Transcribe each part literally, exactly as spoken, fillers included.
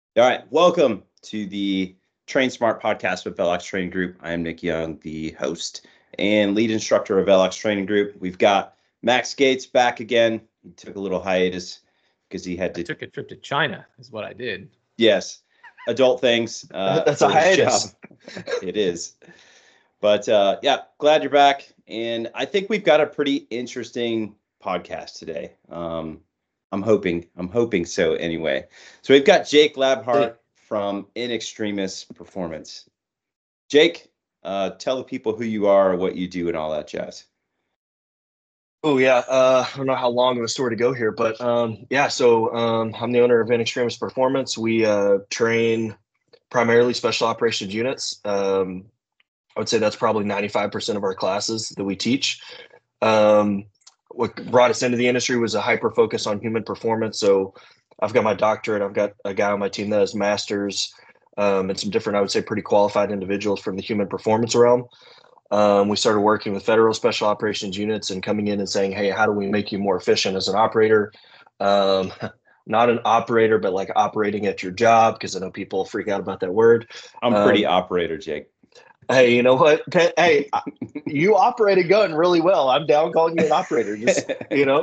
All right, welcome to the Train Smart podcast with Velox Training Group. I am Nick Young, the host and lead instructor of Velox Training Group. We've got Max Gates back again. He took a little hiatus because he had I to. took a trip to China, is what I did. Yes, adult things. Uh, That's a for his hiatus. job. It is. But uh, yeah, glad you're back. And I think we've got a pretty interesting podcast today. Um, I'm hoping, I'm hoping so anyway. So we've got Jake Labhart from In Extremis Performance. Jake, uh, tell the people who you are, what you do, and all that jazz. Oh yeah, uh, I don't know how long of a story to go here, but um, yeah. So um, I'm the owner of In Extremis Performance. We uh, train primarily special operations units. Um, I would say that's probably ninety-five percent of our classes that we teach. Um, what brought us into the industry was a hyper focus on human performance. So I've got my doctorate. I've got a guy on my team that has masters, um, and some different, I would say, pretty qualified individuals from the human performance realm. Um, we started working with federal special operations units and coming in and saying, hey, how do we make you more efficient as an operator? Um, not an operator, but like operating at your job, because I know people freak out about that word. I'm pretty um, operator, Jake. Hey, you know what? Hey, you operate a gun really well. I'm down calling you an operator, just, you know.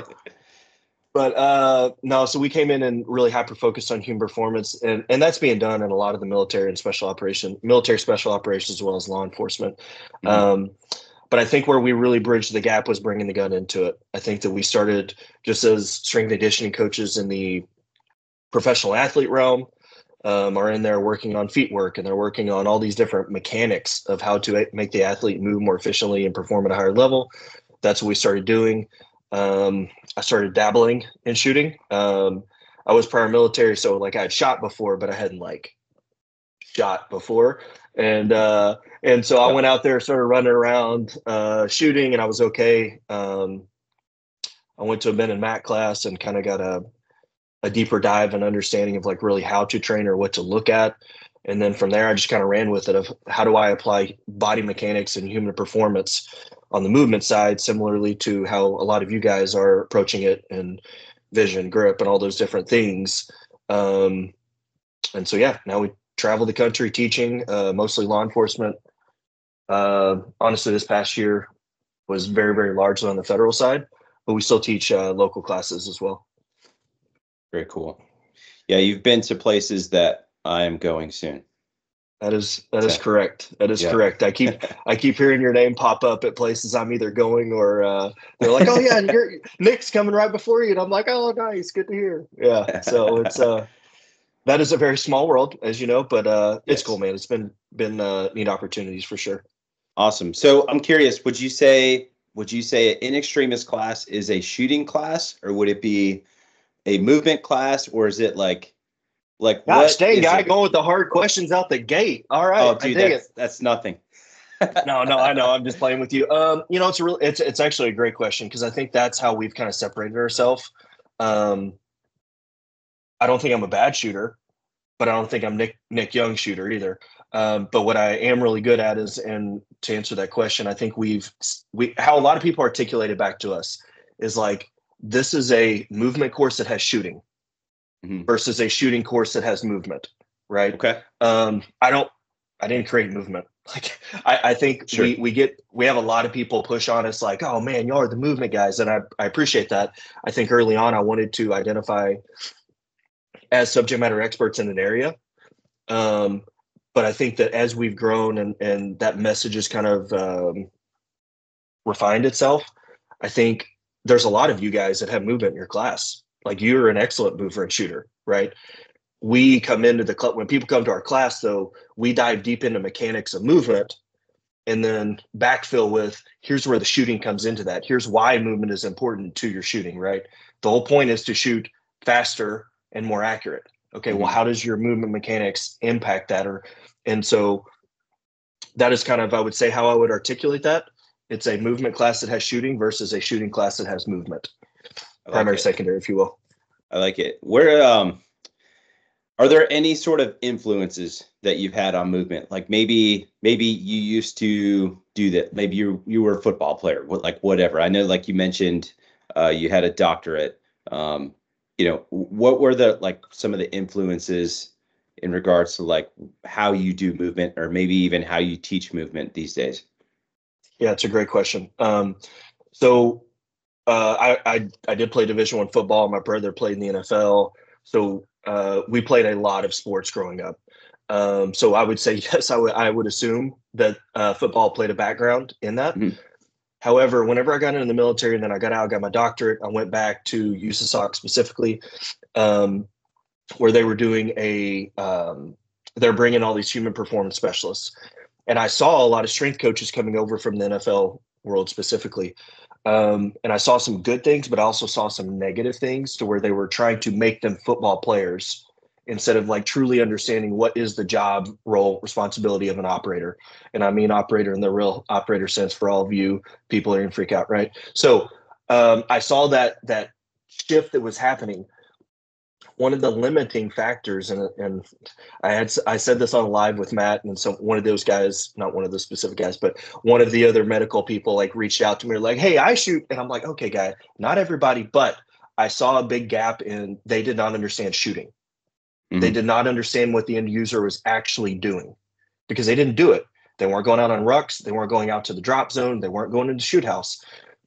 But uh, no, so we came in and really hyper focused on human performance, and, and that's being done in a lot of the military and special operation, military special operations, as well as law enforcement. Mm-hmm. Um, but I think where we really bridged the gap was bringing the gun into it. I think that we started just as strength and conditioning coaches in the professional athlete realm um, are in there working on feet work, and they're working on all these different mechanics of how to make the athlete move more efficiently and perform at a higher level. That's what we started doing. Um, I started dabbling in shooting. Um, I was prior military, so like I had shot before, but I hadn't like shot before. And, uh, and so I went out there, started running around, uh, shooting, and I was okay. Um, I went to a Ben and Matt class and kind of got a, a deeper dive and understanding of like really how to train or what to look at. And then from there, I just kind of ran with it of how do I apply body mechanics and human performance on the movement side, similarly to how a lot of you guys are approaching it, and vision, grip, and all those different things. Um, and so, yeah, now we travel the country teaching, uh, mostly law enforcement. Uh, honestly, this past year was very, very largely on the federal side, but we still teach uh, local classes as well. Very cool. Yeah, you've been to places that I am going soon. That is that is correct. That is yeah. correct. I keep I keep hearing your name pop up at places I'm either going or uh, they're like, oh yeah, you're, Nick's coming right before you, and I'm like, oh nice, good to hear. Yeah. So it's uh that is a very small world, as you know, but uh, yes. It's cool, man. It's been been uh, neat opportunities for sure. Awesome. So I'm curious, would you say would you say an In Extremis class is a shooting class, or would it be a movement class, or is it like like Gosh, what dang guy it? going with the hard questions out the gate. All right. Oh, dude, that's, that's nothing. no, no, I know. I'm just playing with you. Um, you know, it's a real it's it's actually a great question, because I think that's how we've kind of separated ourselves. Um, I don't think I'm a bad shooter, but I don't think I'm Nick Nick Young shooter either. Um, but what I am really good at is, and to answer that question, I think we've we how a lot of people articulate it back to us is like, this is a movement course that has shooting mm-hmm. versus a shooting course that has movement, right? Okay. Um, I don't, I didn't create movement. Like, I, I think sure. we we get we have a lot of people push on us like, oh man, y'all are the movement guys, and I I appreciate that. I think early on I wanted to identify as subject matter experts in an area, um, but I think that as we've grown and and that message has kind of um, refined itself, I think there's a lot of you guys that have movement in your class. Like, you're an excellent mover and shooter, right? We come into the club, when people come to our class, though, we dive deep into mechanics of movement and then backfill with, here's where the shooting comes into that. Here's why movement is important to your shooting, right? The whole point is to shoot faster and more accurate. Okay, mm-hmm. Well, how does your movement mechanics impact that? Or, and so that is kind of, I would say, how I would articulate that. It's a movement class that has shooting versus a shooting class that has movement. Like primary, it. Secondary, if you will. I like it. Where um, are there any sort of influences that you've had on movement? Like maybe maybe you used to do that. Maybe you you were a football player. What like whatever. I know, like you mentioned, uh, you had a doctorate. Um, you know, what were the like some of the influences in regards to like how you do movement or maybe even how you teach movement these days? Yeah, it's a great question. Um, so uh, I, I I did play Division One football. My brother played in the N F L. So uh, we played a lot of sports growing up. Um, so I would say yes. I would I would assume that uh, football played a background in that. Mhm. However, whenever I got into the military and then I got out, got my doctorate, I went back to U S A S O C specifically, um, where they were doing a um, they're bringing all these human performance specialists, and I saw a lot of strength coaches coming over from the N F L world specifically. Um, and I saw some good things, but I also saw some negative things to where they were trying to make them football players instead of like truly understanding what is the job, role, responsibility of an operator. And I mean operator in the real operator sense for all of you people are going to freak out, right? So um, I saw that that shift that was happening. One of the limiting factors, and and I had I said this on live with Matt, and so one of those guys, not one of the specific guys, but one of the other medical people, like reached out to me, like, "Hey, I shoot," and I'm like, "Okay, guy, not everybody," but I saw a big gap in they did not understand shooting. Mm-hmm. They did not understand what the end user was actually doing because they didn't do it. They weren't going out on rucks. They weren't going out to the drop zone. They weren't going into shoot house.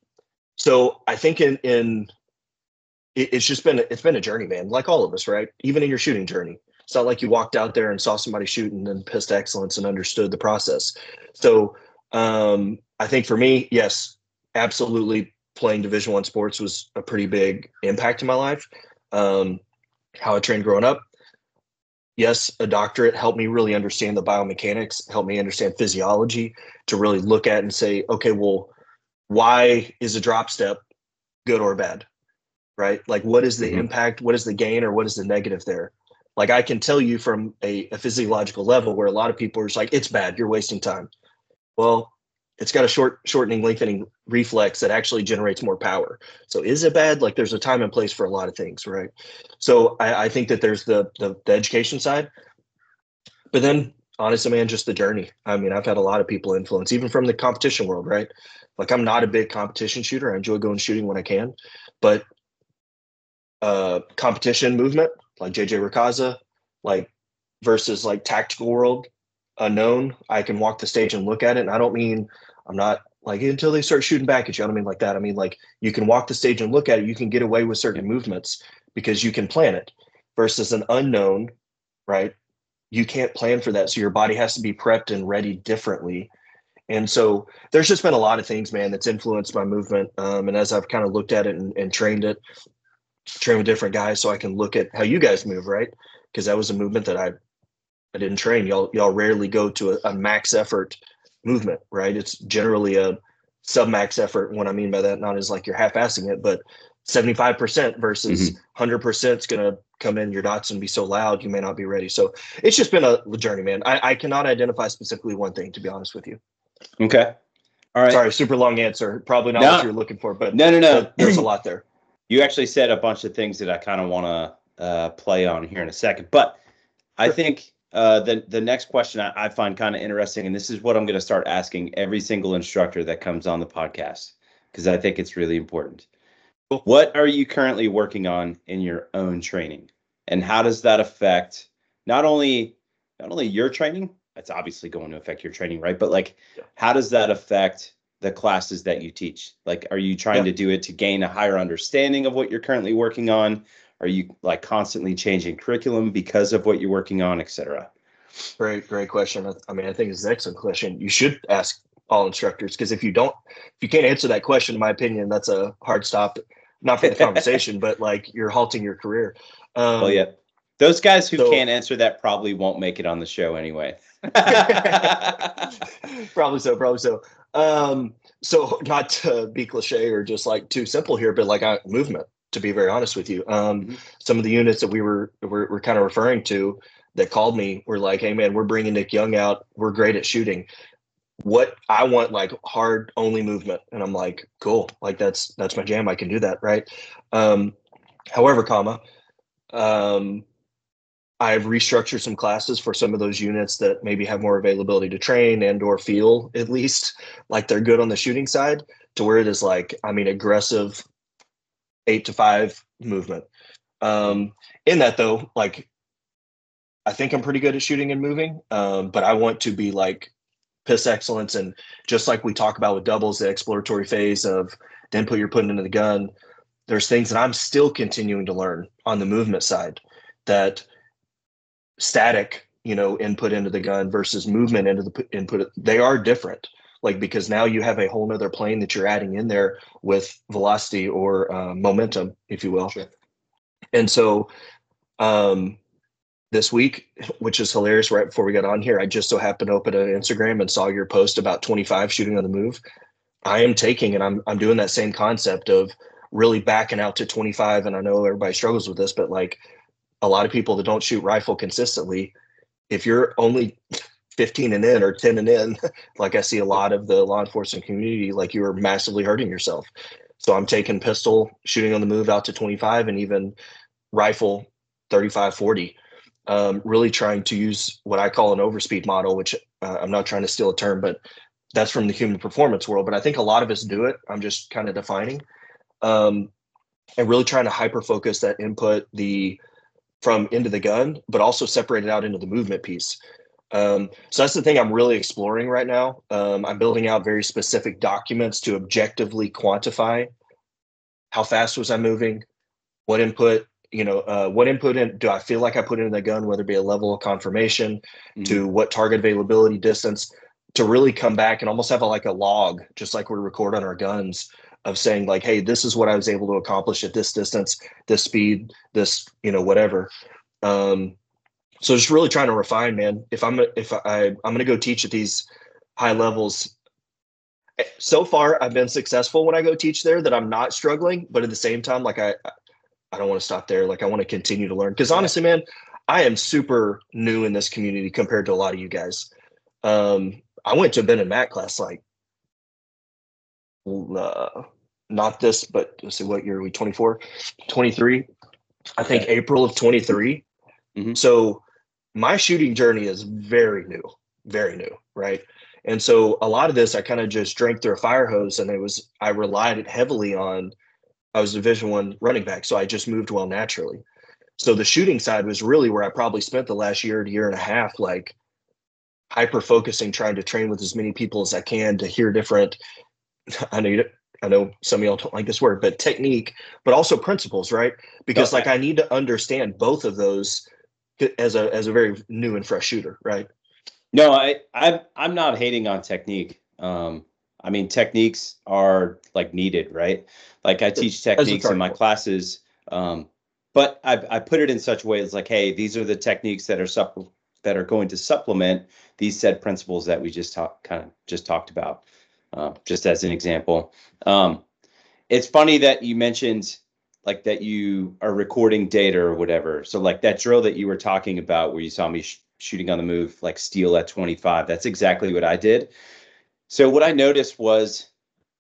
So I think in in it's just been it's been a journey, man. Like all of us, right? Even in your shooting journey, it's not like you walked out there and saw somebody shoot and then pissed excellence and understood the process. So um, I think for me, yes, absolutely, playing Division One sports was a pretty big impact in my life. Um, how I trained growing up. Yes, a doctorate helped me really understand the biomechanics, helped me understand physiology to really look at and say, okay, well, why is a drop step good or bad? Right? Like what is the mm-hmm. impact? What is the gain or what is the negative there? Like I can tell you from a, a physiological level where a lot of people are just like, it's bad, you're wasting time. Well, it's got a short, shortening, lengthening reflex that actually generates more power. So is it bad? Like there's a time and place for a lot of things, right? So I, I think that there's the, the the education side, but then honestly, man, just the journey. I mean, I've had a lot of people influence, even from the competition world, right? Like I'm not a big competition shooter. I enjoy going shooting when I can, but uh competition movement like J J Rakaza, like versus like tactical world unknown, I can walk the stage and look at it. And I don't mean I'm not like until they start shooting back at you. I don't mean like that. I mean like you can walk the stage and look at it. You can get away with certain movements because you can plan it versus an unknown, right? You can't plan for that. So your body has to be prepped and ready differently. And so there's just been a lot of things, man, that's influenced my movement. Um, and as I've kind of looked at it and, and trained it, train with different guys so I can look at how you guys move, right? Because that was a movement that I I didn't train. Y'all y'all rarely go to a, a max effort movement, right? It's generally a sub-max effort. What I mean by that, not as like you're half-assing it, but seventy-five percent versus mm-hmm. one hundred percent is going to come in your dots and be so loud you may not be ready. So it's just been a journey, man. I, I cannot identify specifically one thing, to be honest with you. Okay. All right. Sorry, super long answer. Probably not no. what you're looking for, but no, no, no. There's a lot there. You actually said a bunch of things that I kind of want to uh, play on here in a second, but I sure. think uh, the the next question I, I find kind of interesting, and this is what I'm going to start asking every single instructor that comes on the podcast because I think it's really important. Cool. What are you currently working on in your own training, and how does that affect not only not only your training? That's obviously going to affect your training, right? But like, yeah. how does that affect the classes that you teach? Like, are you trying yeah. to do it to gain a higher understanding of what you're currently working on? Are you like constantly changing curriculum because of what you're working on, et cetera? Great, great question. I mean, I think it's an excellent question. You should ask all instructors because if you don't, if you can't answer that question, in my opinion, that's a hard stop, not for the conversation, but like you're halting your career. Um, well, yeah. Those guys who so, can't answer that probably won't make it on the show anyway. Probably so, probably so. Um, so not to be cliche or just like too simple here, but like a movement, to be very honest with you. Um, mm-hmm. Some of the units that we were, were, were kind of referring to that called me were like, hey man, we're bringing Nick Young out. We're great at shooting. What I want, like hard only movement. And I'm like, cool. Like that's, that's my jam. I can do that. Right. Um, however, comma, um, I've restructured some classes for some of those units that maybe have more availability to train and or feel at least like they're good on the shooting side to where it is like, I mean, aggressive eight to five movement. Um, in that though, like I think I'm pretty good at shooting and moving, um, but I want to be like piss excellence. And just like we talk about with doubles, the exploratory phase of the input you're putting into the gun, there's things that I'm still continuing to learn on the movement side, that static, you know, input into the gun versus movement into the input, they are different. Like, because now you have a whole nother plane that you're adding in there with velocity or uh, momentum, if you will. Sure. And so um, this week, which is hilarious, right before we got on here, I just so happened to open an Instagram and saw your post about twenty-five shooting on the move. I am taking, and I'm I'm doing that same concept of really backing out to twenty-five. And I know everybody struggles with this, but like a lot of people that don't shoot rifle consistently, if you're only fifteen and in or ten and in, like I see a lot of the law enforcement community, like you are massively hurting yourself. So I'm taking pistol shooting on the move out to twenty-five, and even rifle thirty-five, forty. Um, really trying to use what I call an overspeed model, which uh, I'm not trying to steal a term, but that's from the human performance world. But I think a lot of us do it. I'm just kind of defining um, and really trying to hyper focus that input the from into the gun, but also separate it out into the movement piece. Um, so that's the thing I'm really exploring right now. Um, I'm building out very specific documents to objectively quantify how fast was I moving, what input, you know, uh, what input in, do I feel like I put into the gun, whether it be a level of confirmation, mm-hmm. to what target availability distance, to really come back and almost have a, like a log, just like we record on our guns, of saying like, hey, this is what I was able to accomplish at this distance, this speed, this, you know, whatever. Um, so just really trying to refine, man. If I'm, if I, I'm going to go teach at these high levels, so far I've been successful when I go teach there, that I'm not struggling, but at the same time, like I, I don't want to stop there. Like I want to continue to learn, because honestly, man, I am super new in this community compared to a lot of you guys. Um, I went to Ben and Matt class, like, uh, not this, but let's see, what year are we? twenty-four, twenty-three, I think okay. April of twenty-three. Mm-hmm. So my shooting journey is very new, very new. Right. And so a lot of this, I kind of just drank through a fire hose, and it was, I relied heavily on, I was Division One running back. So I just moved well naturally. So the shooting side was really where I probably spent the last year to year and a half, like hyper focusing, trying to train with as many people as I can to hear different, I know, I know some of y'all don't like this word, but technique, but also principles, right? Because okay. like I need to understand both of those as a, as a very new and fresh shooter. Right. No, I, I'm, I'm not hating on technique. Um, I mean, techniques are like needed, right? Like I teach techniques in my classes, um, but I, I put it in such a way it's like, hey, these are the techniques that are supp- that are going to supplement these said principles that we just talked kind of just talked about. Uh, just as an example, um, it's funny that you mentioned like that you are recording data or whatever. So like that drill that you were talking about, where you saw me sh- shooting on the move, like steel at twenty-five. That's exactly what I did. So what I noticed was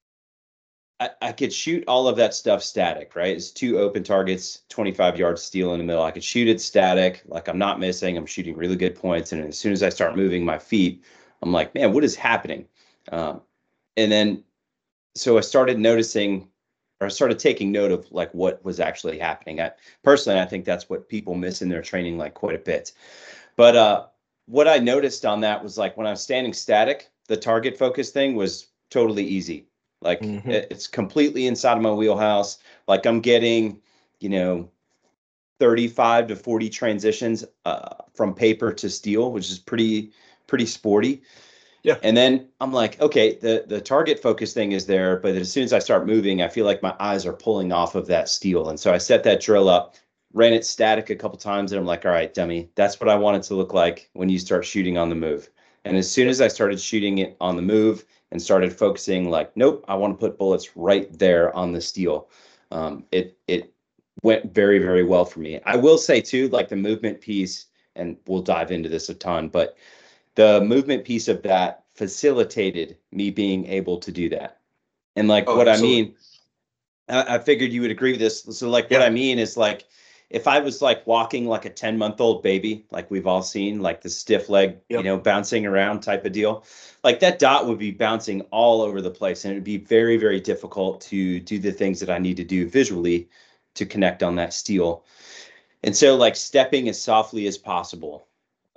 I, I could shoot all of that stuff static, right? It's two open targets, twenty-five yard steel in the middle. I could shoot it static, like I'm not missing. I'm shooting really good points. And as soon as I start moving my feet, I'm like, man, what is happening? Um, and then, so I started noticing, or I started taking note of like what was actually happening. I, personally, I think that's what people miss in their training, like quite a bit. But uh, what I noticed on that was like when I was standing static, the target focus thing was totally easy. Like mm-hmm. it, it's completely inside of my wheelhouse. Like I'm getting, you know, thirty-five to forty transitions uh, from paper to steel, which is pretty, pretty sporty. Yeah. And then I'm like, okay, the, the target focus thing is there, but as soon as I start moving, I feel like my eyes are pulling off of that steel. And so I set that drill up, ran it static a couple times, and I'm like, all right, dummy, that's what I want it to look like when you start shooting on the move. And as soon as I started shooting it on the move and started focusing, like, nope, I want to put bullets right there on the steel, um, it it went very, very well for me. I will say too, like the movement piece, and we'll dive into this a ton, but the movement piece of that facilitated me being able to do that. And like oh, what absolutely. I mean, I, I figured you would agree with this. So like yeah. what I mean is like, if I was like walking like a ten month old baby, like we've all seen, like the stiff leg, yep. you know, bouncing around type of deal, like that dot would be bouncing all over the place. And it'd be very, very difficult to do the things that I need to do visually to connect on that steel. And so like stepping as softly as possible,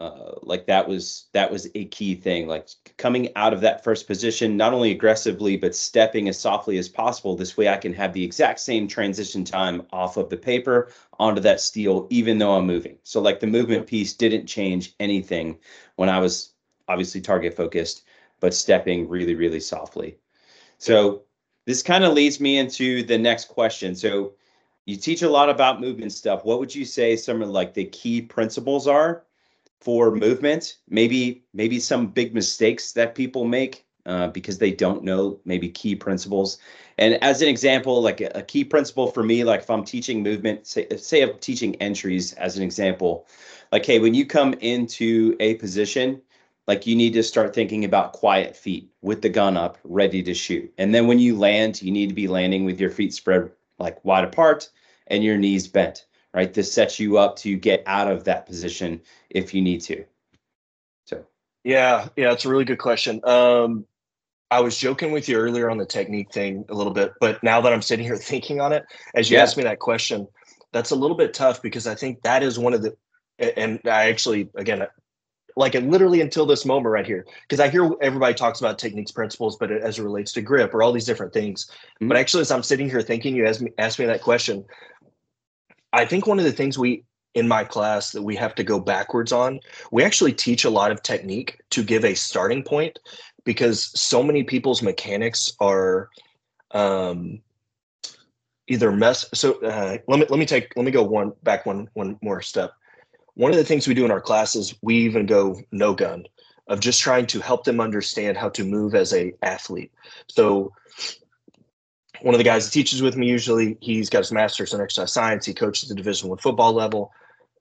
uh, like that was that was a key thing. Like coming out of that first position, not only aggressively but stepping as softly as possible. This way, I can have the exact same transition time off of the paper onto that steel, even though I'm moving. So like the movement piece didn't change anything when I was obviously target focused, but stepping really, really softly. So this kind of leads me into the next question. So you teach a lot about movement stuff. What would you say some of like the key principles are for movement? Maybe maybe some big mistakes that people make uh, because they don't know maybe key principles. And as an example, like a, a key principle for me, like if I'm teaching movement, say, say I'm teaching entries as an example, like, hey, when you come into a position, like you need to start thinking about quiet feet with the gun up, ready to shoot. And then when you land, you need to be landing with your feet spread like wide apart and your knees bent, right? This sets you up to get out of that position if you need to. So, yeah, yeah, it's a really good question. Um, I was joking with you earlier on the technique thing a little bit, but now that I'm sitting here thinking on it, as you yeah. asked me that question, that's a little bit tough because I think that is one of the, and I actually, again, like it literally until this moment right here, because I hear everybody talks about techniques, principles, but as it relates to grip or all these different things. Mm-hmm. But actually, as I'm sitting here thinking, you asked me, asked me that question, I think one of the things we, in my class that we have to go backwards on, we actually teach a lot of technique to give a starting point because so many people's mechanics are um, either mess. So uh, let me, let me take, let me go one back one, one more step. One of the things we do in our classes, we even go no gun of just trying to help them understand how to move as a athlete. So one of the guys that teaches with me, usually he's got his master's in exercise science. He coaches the Division One football level.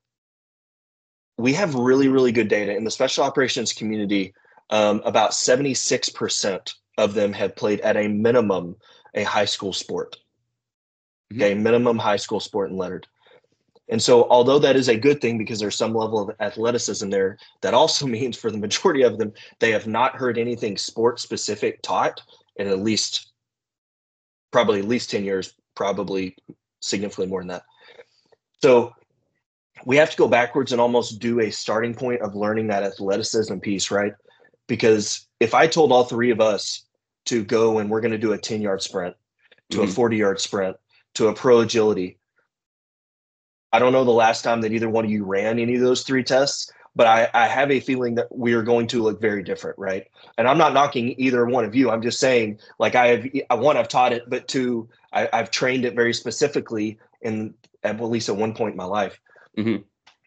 We have really, really good data in the special operations community. Um, about seventy-six percent of them have played at a minimum a high school sport. Mm-hmm. Okay, minimum high school sport and lettered. And so although that is a good thing because there's some level of athleticism there, that also means for the majority of them, they have not heard anything sport specific taught in at least probably at least ten years, probably significantly more than that. So we have to go backwards and almost do a starting point of learning that athleticism piece, right? Because if I told all three of us to go and we're going to do a ten yard sprint, to mm-hmm. a forty yard sprint, to a pro agility, I don't know the last time that either one of you ran any of those three tests, but I, I have a feeling that we are going to look very different, right? And I'm not knocking either one of you. I'm just saying, like I have, one, I've taught it, but two, I, I've trained it very specifically in at least at one point in my life. Mm-hmm.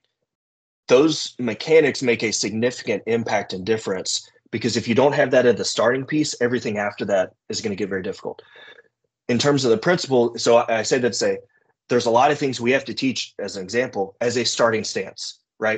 Those mechanics make a significant impact and difference because if you don't have that at the starting piece, everything after that is going to get very difficult. In terms of the principle, so I, I say that to say, there's a lot of things we have to teach as an example, as a starting stance, right?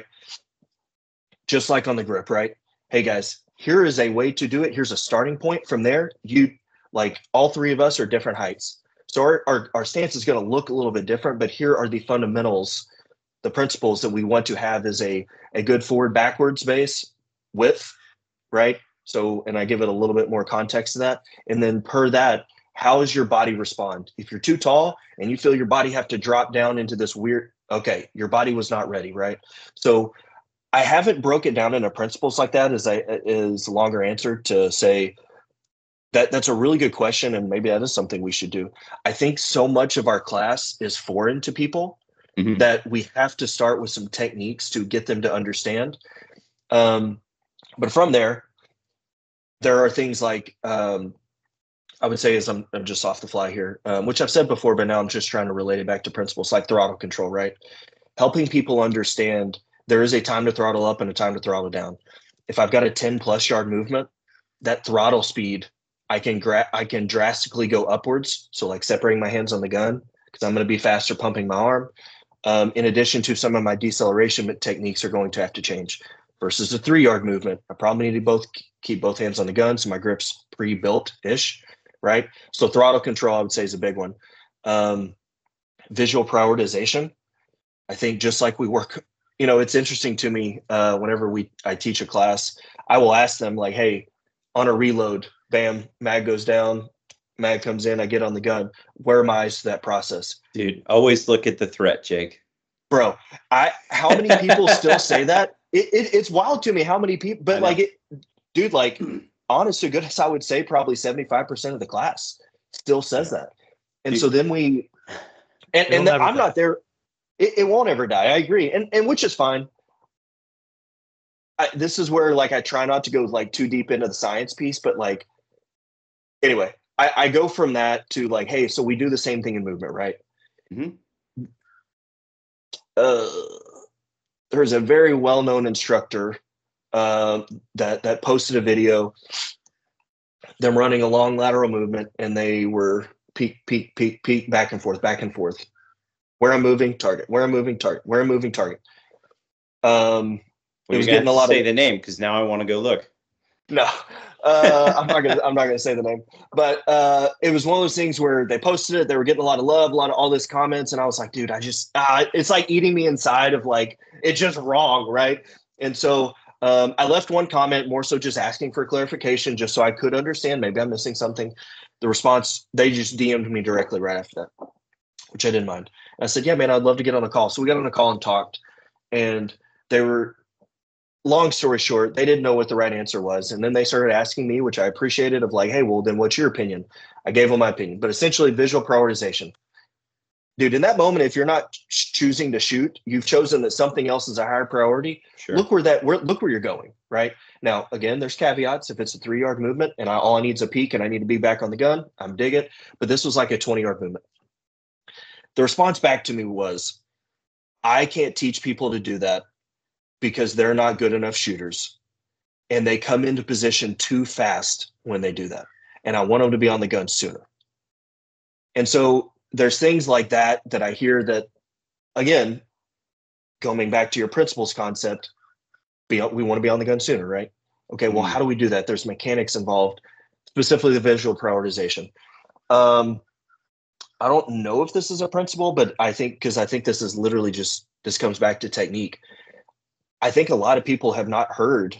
Just like on the grip, right? Hey guys, here is a way to do it. Here's a starting point. From there, you like all three of us are different heights. So our, our, our stance is going to look a little bit different, but here are the fundamentals, the principles that we want to have as a, a good forward backwards base width, right? So, and I give it a little bit more context to that. And then per that, how does your body respond? If you're too tall and you feel your body have to drop down into this weird, okay, your body was not ready, right? So I haven't broke it down into principles like that as I is a longer answer to say that that's a really good question. And maybe that is something we should do. I think so much of our class is foreign to people mm-hmm. that we have to start with some techniques to get them to understand. Um, but from there, there are things like, um, I would say is I'm, I'm just off the fly here, um, which I've said before, but now I'm just trying to relate it back to principles like throttle control, right? Helping people understand there is a time to throttle up and a time to throttle down. If I've got a ten plus yard movement, that throttle speed, I can gra- I can drastically go upwards. So like separating my hands on the gun because I'm going to be faster pumping my arm. Um, in addition to some of my deceleration techniques are going to have to change versus a three yard movement. I probably need to both keep both hands on the gun. So my grip's pre-built-ish. Right. So throttle control, I would say, is a big one. Um, visual prioritization. I think just like we work, you know, it's interesting to me uh, whenever we I teach a class, I will ask them like, hey, on a reload, bam, mag goes down, mag comes in, I get on the gun. Where am I to that process? Dude, always look at the threat, Jake. Bro, I how many people still say that? it, it it's wild to me how many people, but like it, dude, like honest to goodness, I would say probably seventy-five percent of the class still says that. And dude. So then we, and, and then I'm die. not there. It, it won't ever die. I agree. And, and which is fine. I, this is where like, I try not to go like too deep into the science piece, but like, anyway, I, I go from that to like, hey, so we do the same thing in movement, right? Mm-hmm. Uh, there's a very well-known instructor uh, that that posted a video, them running a long lateral movement, and they were peak, peak, peak, peak, back and forth, back and forth. Where I'm moving, target. Where I'm moving, target. Where I'm moving, target. Um, well, it was getting a lot. Say of, the name because now I want to go look. No, uh, I'm not gonna. I'm not gonna say the name. But uh, it was one of those things where they posted it. They were getting a lot of love, a lot of all this comments, and I was like, dude, I just. Uh, it's like eating me inside of like it's just wrong, right? And so um, I left one comment more so just asking for clarification, just so I could understand. Maybe I'm missing something. The response, they just D M'd me directly right after that, which I didn't mind. And I said, yeah, man, I'd love to get on a call. So we got on a call and talked, and they were. Long story short, they didn't know what the right answer was. And then they started asking me, which I appreciated, of like, hey, well, then what's your opinion? I gave them my opinion, but essentially visual prioritization. Dude, in that moment, if you're not ch- choosing to shoot, you've chosen that something else is a higher priority. Sure. Look where that, where, look where you're going, right? Now, again, there's caveats. If it's a three yard movement and I, all I need is a peak and I need to be back on the gun, I'm dig it. But this was like a twenty yard movement. The response back to me was, I can't teach people to do that because they're not good enough shooters and they come into position too fast when they do that. And I want them to be on the gun sooner. And so there's things like that that I hear that, again, going back to your principles concept, be, we want to be on the gun sooner, right? Okay, well, how do we do that? There's mechanics involved, specifically the visual prioritization. Um, I don't know if this is a principle, but I think, because I think this is literally just, this comes back to technique. I think a lot of people have not heard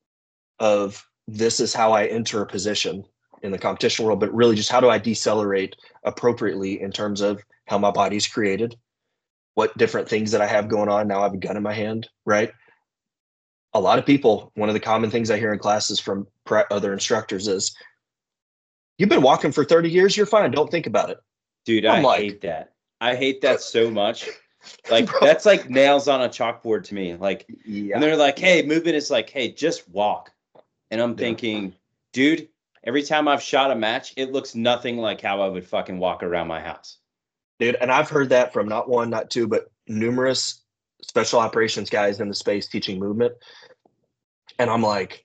of this is how I enter a position in the competition world, but really just how do I decelerate appropriately in terms of how my body's created, what different things that I have going on. Now I have a gun in my hand, right? A lot of people, one of the common things I hear in classes from other instructors is, you've been walking for thirty years, you're fine, don't think about it. Dude, I'm I like, hate that. I hate that so much. Like, bro, that's like nails on a chalkboard to me. Like, yeah. And they're like, hey, movement is like, hey, just walk. And I'm yeah. thinking, dude, every time I've shot a match, it looks nothing like how I would fucking walk around my house. Dude, and I've heard that from not one, not two, but numerous special operations guys in the space teaching movement. And I'm like,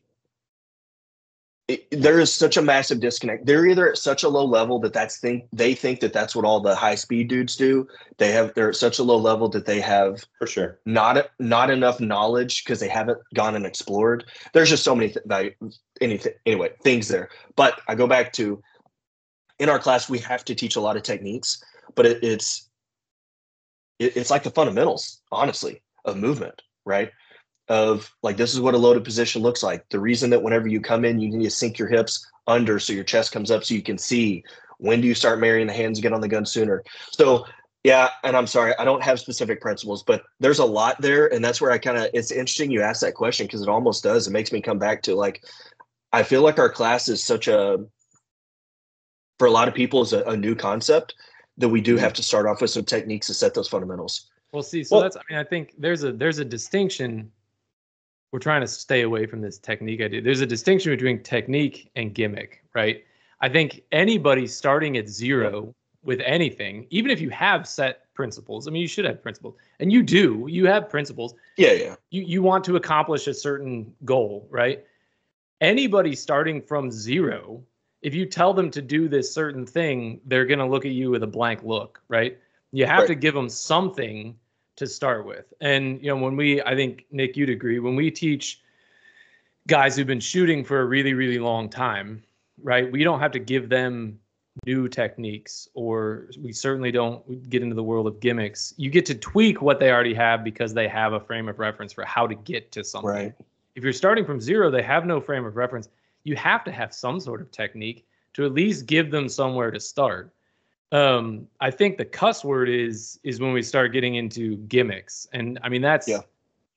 it, there is such a massive disconnect. They're either at such a low level that that's think they think that that's what all the high speed dudes do. They have they're at such a low level that they have for sure not not enough knowledge because they haven't gone and explored. There's just so many th- value, anything anyway things there. But I go back to in our class we have to teach a lot of techniques, but it, it's it, it's like the fundamentals, honestly, of movement, right? Of like, this is what a loaded position looks like. The reason that whenever you come in, you need to sink your hips under so your chest comes up so you can see when do you start marrying the hands, get on the gun sooner. So yeah, and I'm sorry, I don't have specific principles, but there's a lot there. And that's where I kind of, it's interesting you asked that question because it almost does. It makes me come back to like, I feel like our class is such a, for a lot of people is a, a new concept that we do have to start off with some techniques to set those fundamentals. Well, see, so well, that's, I mean, I think there's a, there's a distinction. We're trying to stay away from this technique idea. There's a distinction between technique and gimmick, right? I think anybody starting at zero with anything, even if you have set principles, I mean, you should have principles, and you do, you have principles. Yeah, yeah. You you want to accomplish a certain goal, right? Anybody starting from zero, if you tell them to do this certain thing, they're going to look at you with a blank look, right? You have right. to give them something to start with. And, you know, when we, I think, Nick, you'd agree, when we teach guys who've been shooting for a really, really long time, right, we don't have to give them new techniques, or we certainly don't get into the world of gimmicks. You get to tweak what they already have because they have a frame of reference for how to get to something. Right. If you're starting from zero, they have no frame of reference. You have to have some sort of technique to at least give them somewhere to start. Um, I think the cuss word is is when we start getting into gimmicks, and I mean that's yeah.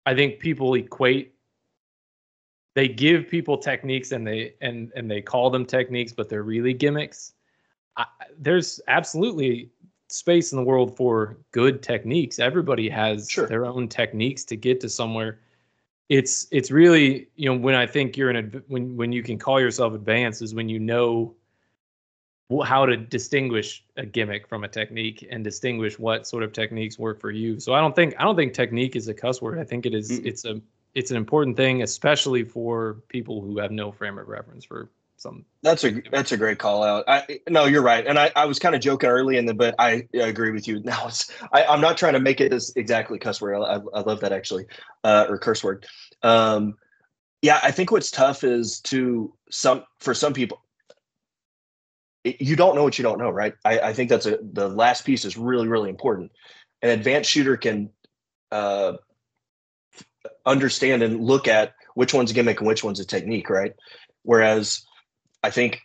I think people equate, they give people techniques and they and and they call them techniques, but they're really gimmicks. I, there's absolutely space in the world for good techniques. Everybody has Sure. their own techniques to get to somewhere. It's it's really, you know, when I think you're in a, when when you can call yourself advanced is when you know how to distinguish a gimmick from a technique and distinguish what sort of techniques work for you. So I don't think I don't think technique is a cuss word. I think it is Mm-mm. it's a it's an important thing, especially for people who have no frame of reference for some. That's a that's a great call out. I no, you're right, and I, I was kind of joking early in the, but I, I agree with you. Now it's I, I'm not trying to make it as exactly cuss word. I, I love that actually, uh, or curse word. Um, yeah, I think what's tough is to some for some people, it, you don't know what you don't know, right? I, I think that's a the last piece is really really important. An advanced shooter can uh, understand and look at which one's a gimmick and which one's a technique, right? Whereas I think,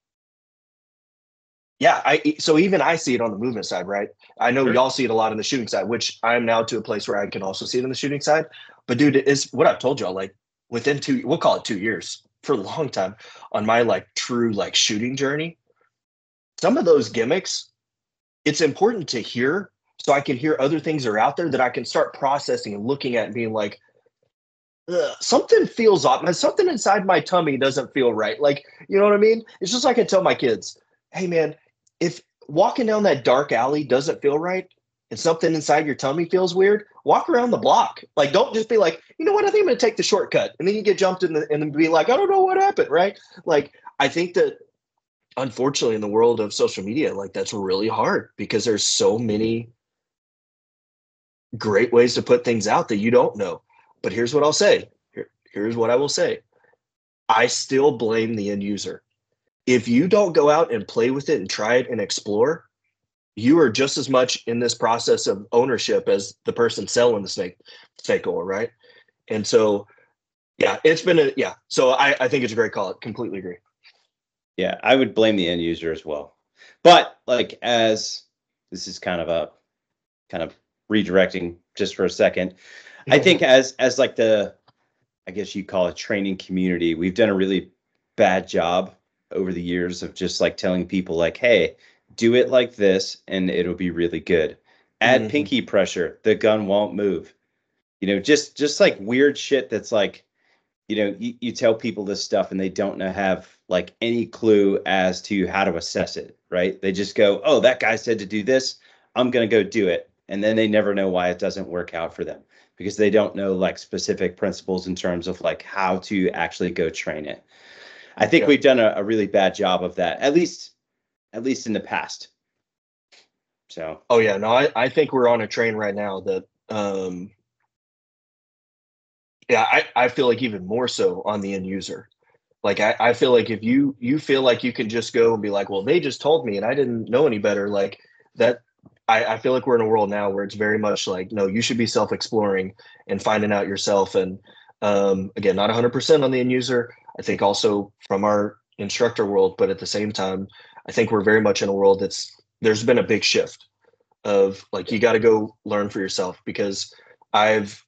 yeah, I so even I see it on the movement side, right? I know Sure. y'all see it a lot on the shooting side, which I'm now to a place where I can also see it on the shooting side. But dude, it is what I've told y'all, like within two, we'll call it two years for a long time on my like true like shooting journey. Some of those gimmicks, it's important to hear so I can hear other things that are out there that I can start processing and looking at and being like, Ugh, something feels off. Something inside my tummy doesn't feel right. Like, you know what I mean? It's just like I tell my kids, hey, man, if walking down that dark alley doesn't feel right and something inside your tummy feels weird, walk around the block. Like, don't just be like, you know what? I think I'm going to take the shortcut. And then you get jumped in the, and then be like, I don't know what happened, right? Like, I think that unfortunately in the world of social media, like that's really hard because there's so many great ways to put things out that you don't know. But here's what I'll say. Here, here's what I will say. I still blame the end user. If you don't go out and play with it and try it and explore, you are just as much in this process of ownership as the person selling the snake snake oil, right? And so, yeah, it's been a yeah. So I, I think it's a great call. I completely agree. Yeah, I would blame the end user as well. But like as this is kind of a kind of redirecting just for a second. I think as as like the, I guess you call it training community, we've done a really bad job over the years of just like telling people like, hey, do it like this and it'll be really good. Add Mhm. pinky pressure, the gun won't move. You know, just just like weird shit that's like, you know, you, you tell people this stuff and they don't know have like any clue as to how to assess it, right? They just go, oh, that guy said to do this, I'm gonna go do it. And then they never know why it doesn't work out for them because they don't know like specific principles in terms of like how to actually go train it. I think Yeah. we've done a, a really bad job of that, at least at least in the past. So Oh yeah, no, I, I think we're on a train right now that um yeah, I, I feel like even more so on the end user. Like I, I feel like if you you feel like you can just go and be like, well, they just told me and I didn't know any better, like that I, I feel like we're in a world now where it's very much like, no, you should be self-exploring and finding out yourself. And um, again, not one hundred percent on the end user. I think also from our instructor world, but at the same time, I think we're very much in a world that's there's been a big shift of like you got to go learn for yourself because I've,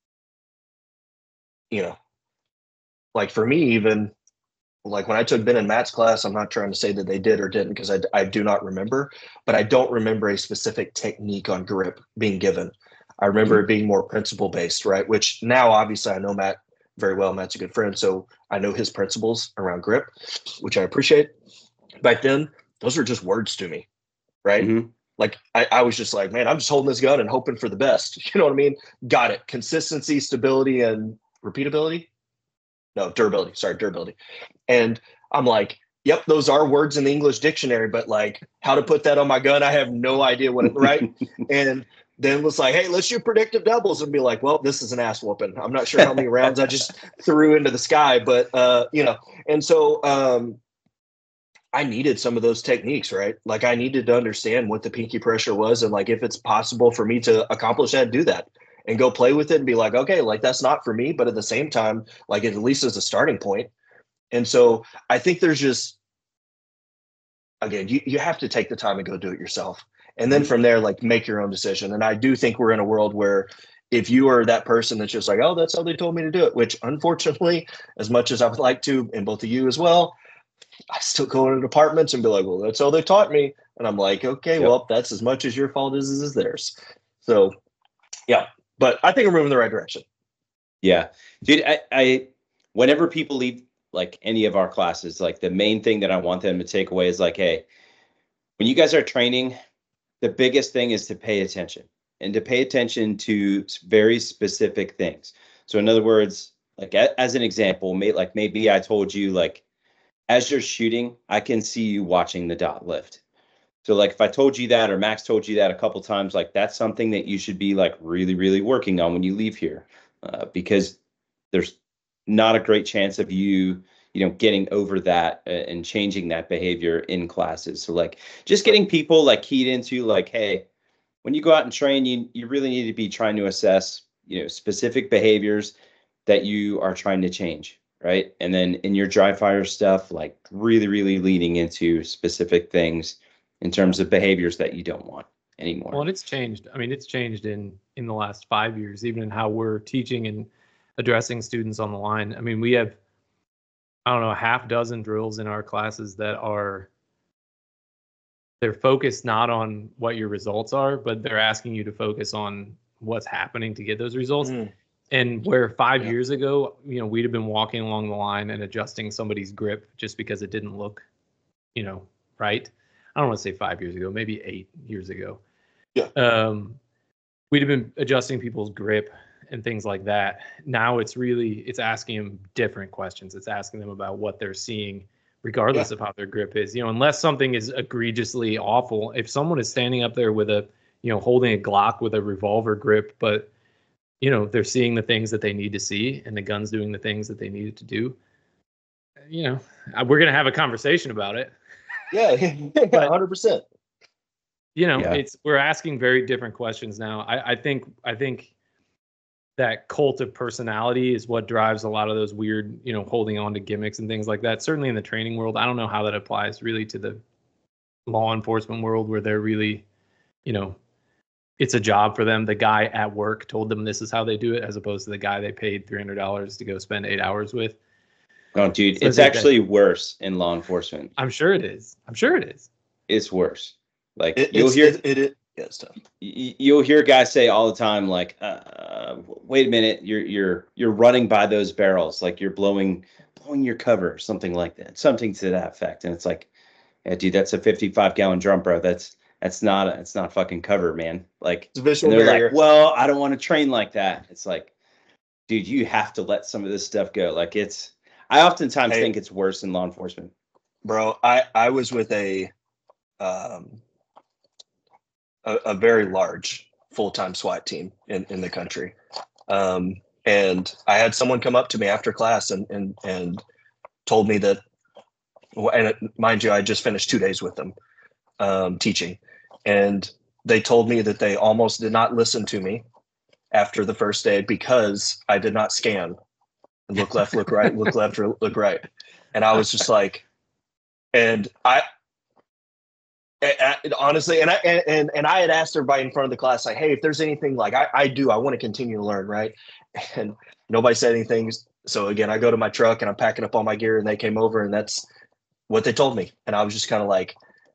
you know, like for me even like when I took Ben and Matt's class, I'm not trying to say that they did or didn't because I, I do not remember, but I don't remember a specific technique on grip being given. I remember Mhm. it being more principle based, right? Which now obviously I know Matt very well. Matt's a good friend, so I know his principles around grip, which I appreciate. Back then, those were just words to me, right? Mhm. Like I, I was just like, man, I'm just holding this gun and hoping for the best. You know what I mean? Got it. Consistency, stability, and repeatability. No, durability. Sorry, durability. And I'm like, yep, those are words in the English dictionary, but like how to put that on my gun, I have no idea what it right. And then it was like, hey, let's shoot predictive doubles and be like, well, this is an ass whooping. I'm not sure how many rounds I just threw into the sky, but uh, you know, and so um I needed some of those techniques, right? Like I needed to understand what the pinky pressure was and like if it's possible for me to accomplish that, do that and go play with it and be like, okay, like that's not for me, but at the same time, like at least as a starting point. And so I think there's just, again, you, you have to take the time and go do it yourself. And then Mhm. from there, like make your own decision. And I do think we're in a world where if you are that person that's just like, oh, that's how they told me to do it, which unfortunately, as much as I would like to, and both of you as well, I still go into departments and be like, well, that's how they taught me. And I'm like, okay, yep. Well, that's as much as your fault as is theirs. So, yeah, but I think we're moving in the right direction. Yeah, dude, I, I whenever people leave like any of our classes, like the main thing that I want them to take away is like, hey, when you guys are training, the biggest thing is to pay attention and to pay attention to very specific things. So in other words, like as an example, may, like maybe I told you like, as you're shooting, I can see you watching the dot lift. So like if I told you that or Max told you that a couple times, like that's something that you should be like really, really working on when you leave here, uh, because there's not a great chance of you, you know, getting over that uh, and changing that behavior in classes. So like just getting people like keyed into like, hey, when you go out and train, you you really need to be trying to assess, you know, specific behaviors that you are trying to change. Right. And then in your dry fire stuff, like really, really leaning into specific things in terms of behaviors that you don't want anymore. Well, and it's changed. I mean, it's changed in in the last five years, even in how we're teaching and addressing students on the line. I mean, we have, I don't know, a half dozen drills in our classes that are, they're focused not on what your results are, but they're asking you to focus on what's happening to get those results. Mm. And where five yeah. years ago, you know, we'd have been walking along the line and adjusting somebody's grip just because it didn't look, you know, right. I don't want to say five years ago, maybe eight years ago. Yeah. Um, we'd have been adjusting people's grip and things like that. Now it's really, it's asking them different questions. It's asking them about what they're seeing, regardless yeah. of how their grip is. You know, unless something is egregiously awful. If someone is standing up there with a, you know, holding a Glock with a revolver grip, but you know, they're seeing the things that they need to see and the gun's doing the things that they need it to do. You know, we're going to have a conversation about it. Yeah, one hundred percent. You know, yeah. it's, we're asking very different questions now. I, I think, I think that cult of personality is what drives a lot of those weird, you know, holding on to gimmicks and things like that. Certainly in the training world. I don't know how that applies really to the law enforcement world where they're really, you know, it's a job for them. The guy at work told them this is how they do it, as opposed to the guy they paid three hundred dollars to go spend eight hours with. Oh, dude, so it's actually that, worse in law enforcement. I'm sure it is. I'm sure it is. It's worse. Like it, you'll hear it, it, it yeah, it's tough. You'll hear guys say all the time, like, uh, "Wait a minute, you're you're you're running by those barrels, like you're blowing blowing your cover, something like that, something to that effect." And it's like, yeah, dude, that's a fifty-five gallon drum, bro. That's That's not a, it's not fucking cover, man. Like, it's a visual and they're barrier. Like, well, I don't want to train like that. It's like, dude, you have to let some of this stuff go. Like, it's, I oftentimes hey, think it's worse in law enforcement. Bro, I, I was with a, um, a, a very large full-time SWAT team in, in the country. Um, and I had someone come up to me after class and, and, and told me that, and mind you, I just finished two days with them, um, teaching. And they told me that they almost did not listen to me after the first day because I did not scan. Look left, look right, look left, look right. And I was just like, and I, I, I honestly, and I and and I had asked everybody in front of the class, like, hey, if there's anything, like I, I do, I want to continue to learn, right? And nobody said anything. So again, I go to my truck and I'm packing up all my gear, and they came over, and that's what they told me. And I was just kind of like,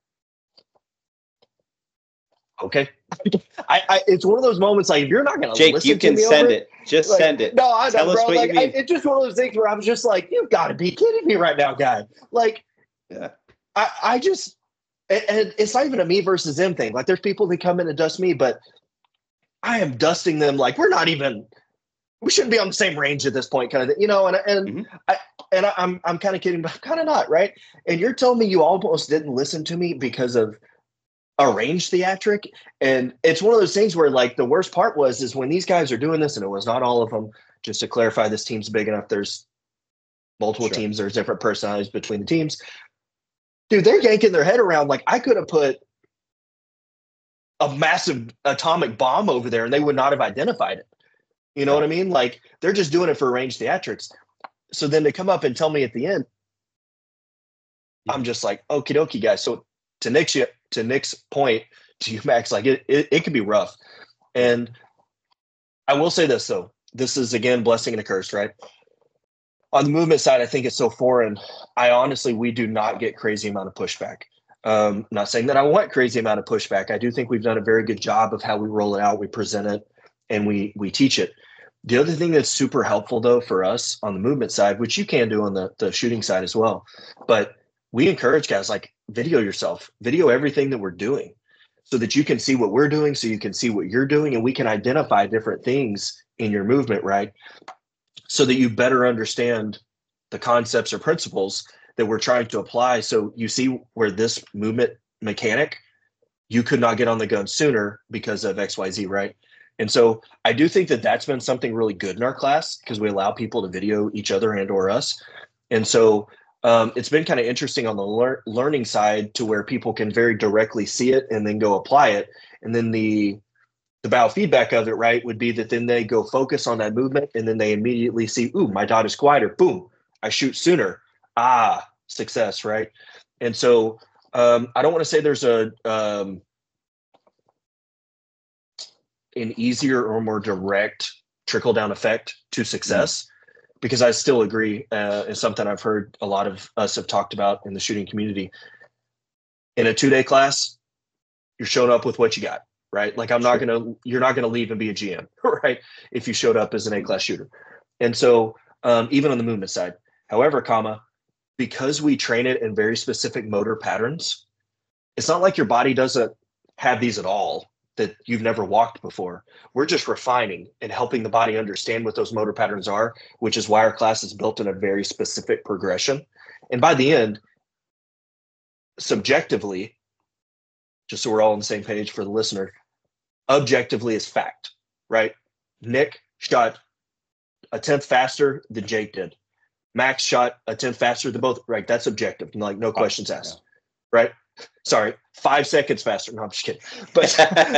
okay. I, I it's one of those moments, like, if you're not going to listen you can to me send over, it. Just like, send it. No, I Tell know, us bro. what Like, you mean. I, it's just one of those things where I was just like, you've got to be kidding me right now, guy. Like, yeah. I, I just, and, and it's not even a me versus them thing. Like, there's people that come in and dust me, but I am dusting them like we're not even, we shouldn't be on the same range at this point, kind of thing, you know. And and mm-hmm. I and I, I'm I'm kind of kidding, but I'm kind of not, right? And you're telling me you almost didn't listen to me because of a range theatric. And it's one of those things where, like, the worst part was is when these guys are doing this, and it was not all of them. Just to clarify, this team's big enough. There's multiple sure. teams. There's different personalities between the teams. Dude, they're yanking their head around like I could have put a massive atomic bomb over there and they would not have identified it. You know yeah. what I mean? Like, they're just doing it for range theatrics. So then they come up and tell me at the end, yeah. I'm just like, okie dokie, guys. So to Nick's, to Nick's point, to you, Max, like it, it, it could be rough. And I will say this though. This is again blessing and a curse, right? On the movement side, I think it's so foreign. I honestly, we do not get crazy amount of pushback. Um, not saying that I want crazy amount of pushback. I do think we've done a very good job of how we roll it out, we present it, and we we teach it. The other thing that's super helpful though for us on the movement side, which you can do on the, the shooting side as well, but we encourage guys like video yourself, video everything that we're doing so that you can see what we're doing, so you can see what you're doing, and we can identify different things in your movement, right? So that you better understand the concepts or principles that we're trying to apply. So you see where this movement mechanic, you could not get on the gun sooner because of X Y Z, right? And so I do think that that's been something really good in our class because we allow people to video each other and or us. And so um, it's been kind of interesting on the lear- learning side to where people can very directly see it and then go apply it. And then the the biofeedback of it, right, would be that then they go focus on that movement and then they immediately see, ooh, my dot is quieter. Boom, I shoot sooner. Ah, success, right? And so um, I don't want to say there's a um, an easier or more direct trickle down effect to success, mm-hmm. because I still agree. Uh, it's something I've heard a lot of us have talked about in the shooting community. In a two day class, you're showing up with what you got, right? Like I'm sure. not going to, you're not going to leave and be a G M, right? If you showed up as an A class shooter. And so um, even on the movement side, however, comma, because we train it in very specific motor patterns, it's not like your body doesn't have these at all that you've never walked before. We're just refining and helping the body understand what those motor patterns are, which is why our class is built in a very specific progression. And by the end, subjectively, just so we're all on the same page for the listener, objectively is fact, right? Nick shot a tenth faster than Jake did. Max shot a tenth faster than both, right? That's objective, like no questions asked, right? Sorry, five seconds faster. No, I'm just kidding. But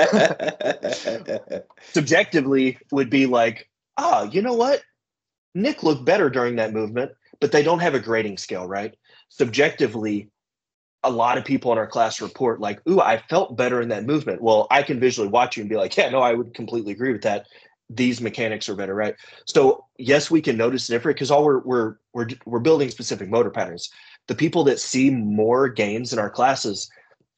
subjectively would be like, ah, you know what? Nick looked better during that movement, but they don't have a grading scale, right? Subjectively, a lot of people in our class report like, ooh, I felt better in that movement. Well, I can visually watch you and be like, yeah, no, I would completely agree with that. These mechanics are better, right? So yes, we can notice different because all we're we're we're we're building specific motor patterns. The people that see more gains in our classes,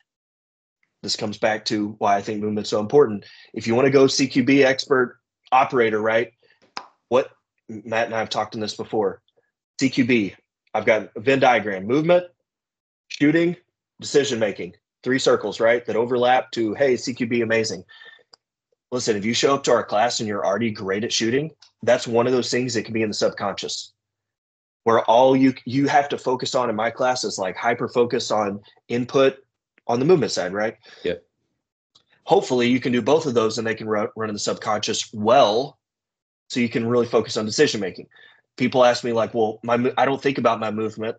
this comes back to why I think movement's so important. If you want to go C Q B expert operator, right? What Matt and I have talked on this before. C Q B, I've got a Venn diagram: movement, shooting, decision making. Three circles, right? That overlap to, hey, C Q B, amazing. Listen, if you show up to our class and you're already great at shooting, that's one of those things that can be in the subconscious. Where all you you have to focus on in my class is like hyper focus on input on the movement side, right? Yeah. Hopefully you can do both of those and they can run, run in the subconscious well, so you can really focus on decision making. People ask me like, well, my I don't think about my movement.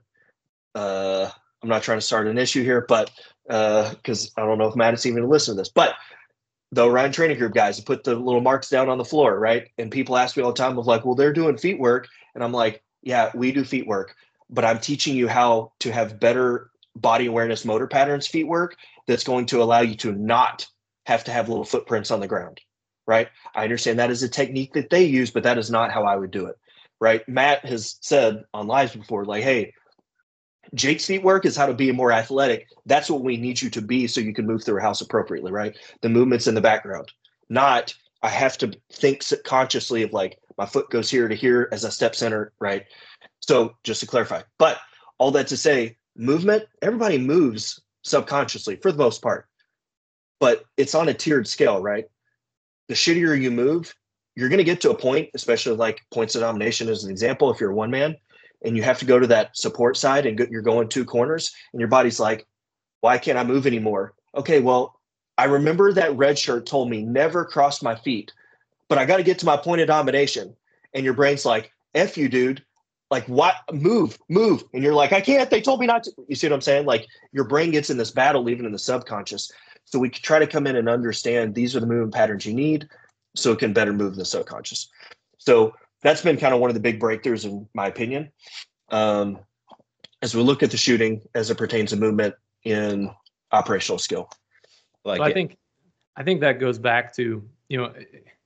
Uh, I'm not trying to start an issue here, but because uh, I don't know if Matt is even listening to this, but the Orion Training Group guys put the little marks down on the floor, right? And people ask me all the time of like, well, they're doing feet work, and I'm like, yeah, we do feet work, but I'm teaching you how to have better body awareness motor patterns feet work that's going to allow you to not have to have little footprints on the ground, right? I understand that is a technique that they use, but that is not how I would do it, right? Matt has said on lives before, like, hey, Jake's feet work is how to be more athletic. That's what we need you to be so you can move through a house appropriately, right? The movement's in the background, not I have to think consciously of like my foot goes here to here as a step center, right? So just to clarify, but all that to say, movement, everybody moves subconsciously for the most part, but it's on a tiered scale, right? The shittier you move, you're going to get to a point, especially like points of domination as an example, if you're a one man and you have to go to that support side and go, you're going two corners and your body's like, why can't I move anymore? Okay, well, I remember that red shirt told me never cross my feet, but I got to get to my point of domination. And your brain's like, F you, dude. Like, what? Move, move. And you're like, I can't. They told me not to. You see what I'm saying? Like, your brain gets in this battle, even in the subconscious. So we try to come in and understand these are the movement patterns you need so it can better move in the subconscious. So that's been kind of one of the big breakthroughs, in my opinion, um, as we look at the shooting as it pertains to movement in operational skill. Like so I think, I think that goes back to, you know,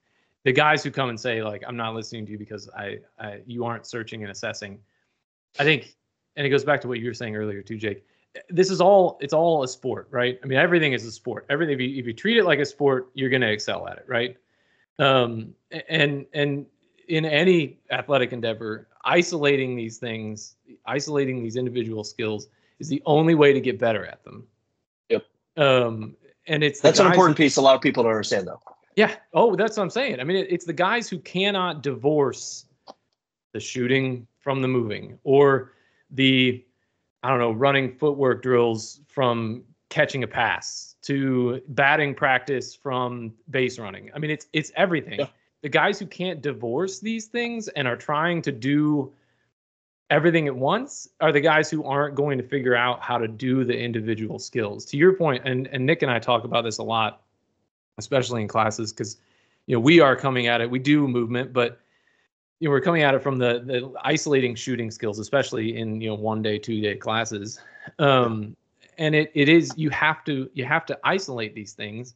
the guys who come and say like, I'm not listening to you because I, I you aren't searching and assessing. I think, and it goes back to what you were saying earlier too, Jake. This is all, it's all a sport, right? I mean, everything is a sport. Everything, if you, if you treat it like a sport, you're going to excel at it, right? Um, and, and in any athletic endeavor, isolating these things, isolating these individual skills is the only way to get better at them. Yep. Um, and it's, that's an important who, piece a lot of people don't understand though. Yeah. Oh, that's what I'm saying. I mean, it, it's the guys who cannot divorce the shooting from the moving, or the, I don't know, running footwork drills from catching a pass, to batting practice from base running. I mean, it's it's everything. Yeah. The guys who can't divorce these things and are trying to do everything at once are the guys who aren't going to figure out how to do the individual skills. To your point, and, and Nick and I talk about this a lot, especially in classes, because, you know, we are coming at it. We do movement, but, you know, we're coming at it from the, the isolating shooting skills, especially in, you know, one day, two day classes. Um, and it, it is, you have to, you have to isolate these things,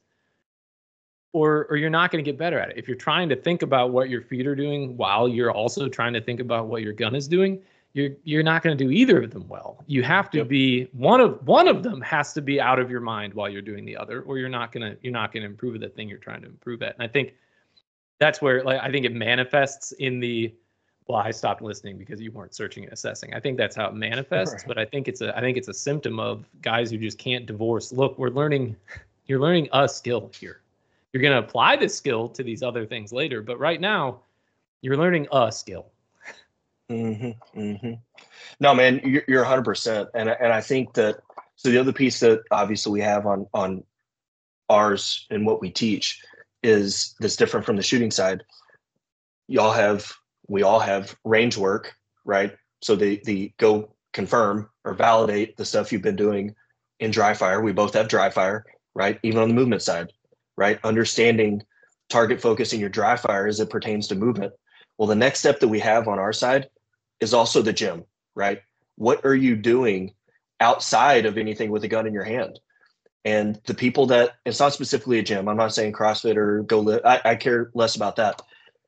or, or you're not going to get better at it. If you're trying to think about what your feet are doing while you're also trying to think about what your gun is doing, you're, you're not going to do either of them well. You have to yep. be one of, one of them has to be out of your mind while you're doing the other, or you're not going to, you're not going to improve at the thing you're trying to improve at. And I think that's where, like, I think it manifests in the, well, I stopped listening because you weren't searching and assessing. I think that's how it manifests, right. But I think it's a, I think it's a symptom of guys who just can't divorce. Look, we're learning, you're learning a skill here. You're going to apply this skill to these other things later, but right now you're learning a skill. Mm-hmm, mm-hmm. No, man, you're, you're one hundred percent. And, and I think that, so the other piece that obviously we have on, on ours and what we teach is that's different from the shooting side. Y'all have, we all have range work, right? So the, the go confirm or validate the stuff you've been doing in dry fire. We both have dry fire, right? Even on the movement side, right? Understanding target focus in your dry fire as it pertains to movement. Well, the next step that we have on our side is also the gym, right? What are you doing outside of anything with a gun in your hand? And the people that, it's not specifically a gym. I'm not saying CrossFit or go live. I, I care less about that.